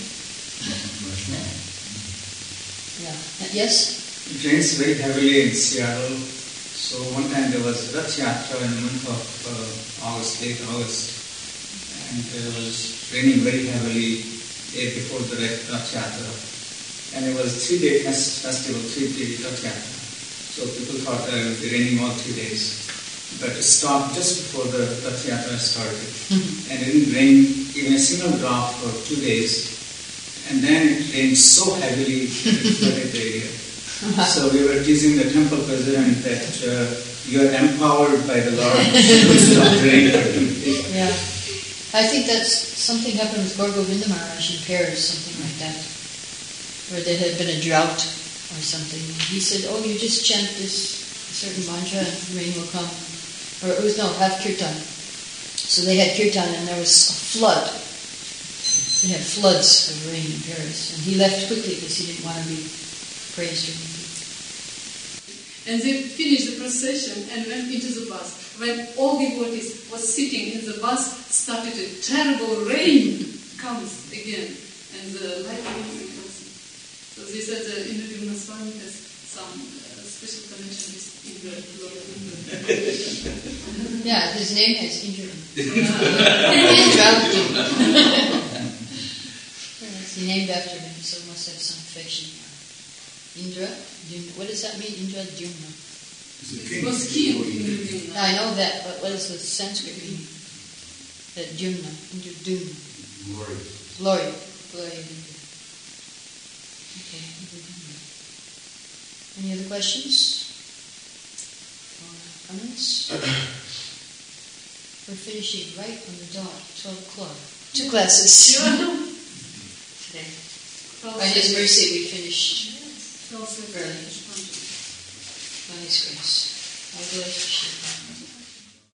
Yeah. Uh, yes? It rains very heavily in Seattle. So one time there was Rath Yatra in the month of uh, August, late August. And it was raining very heavily day before the Rath Yatra. And it was three-day fest, festival, three-day Rath Yatra. So people thought that it would be raining all three days. But it stopped just before the Rath Yatra started. Mm-hmm. And it didn't rain even a single drop for two days. And then it rained so heavily that it flooded the area. So we were teasing the temple president that uh, you are empowered by the Lord to stop raining for two days. Yeah. I think that's something happened with Gaur Govinda Maharaj in Paris, something like that. Where there had been a drought or something. He said, oh, you just chant this certain mantra and rain will come. Or it was, no, have kirtan. So they had kirtan and there was a flood. They had floods of rain in Paris. And he left quickly because he didn't want to be praised or anything. And they finished the procession and went into the bus. When all devotees were sitting in the bus, started a terrible rain comes again. And the lightning comes. So they said the Indra Swami has some uh, special connection with Indra, Lord Indra. Yeah, his name has Indra. Indra. Yes, he named after him, so it must have some affection. Indra, Dyumna. What does that mean, Indra Dyumna? It was king in Dyumna. I know that, but what does the Sanskrit mean? That Dyumna, Indra Dyumna. Glory. Glory. Glory of Indra. Okay, Indra Dyumna. Any other questions? Or comments? We're finishing right on the dot, twelve o'clock. Two classes. Today. By His mercy, we finished early. By His grace. God bless you.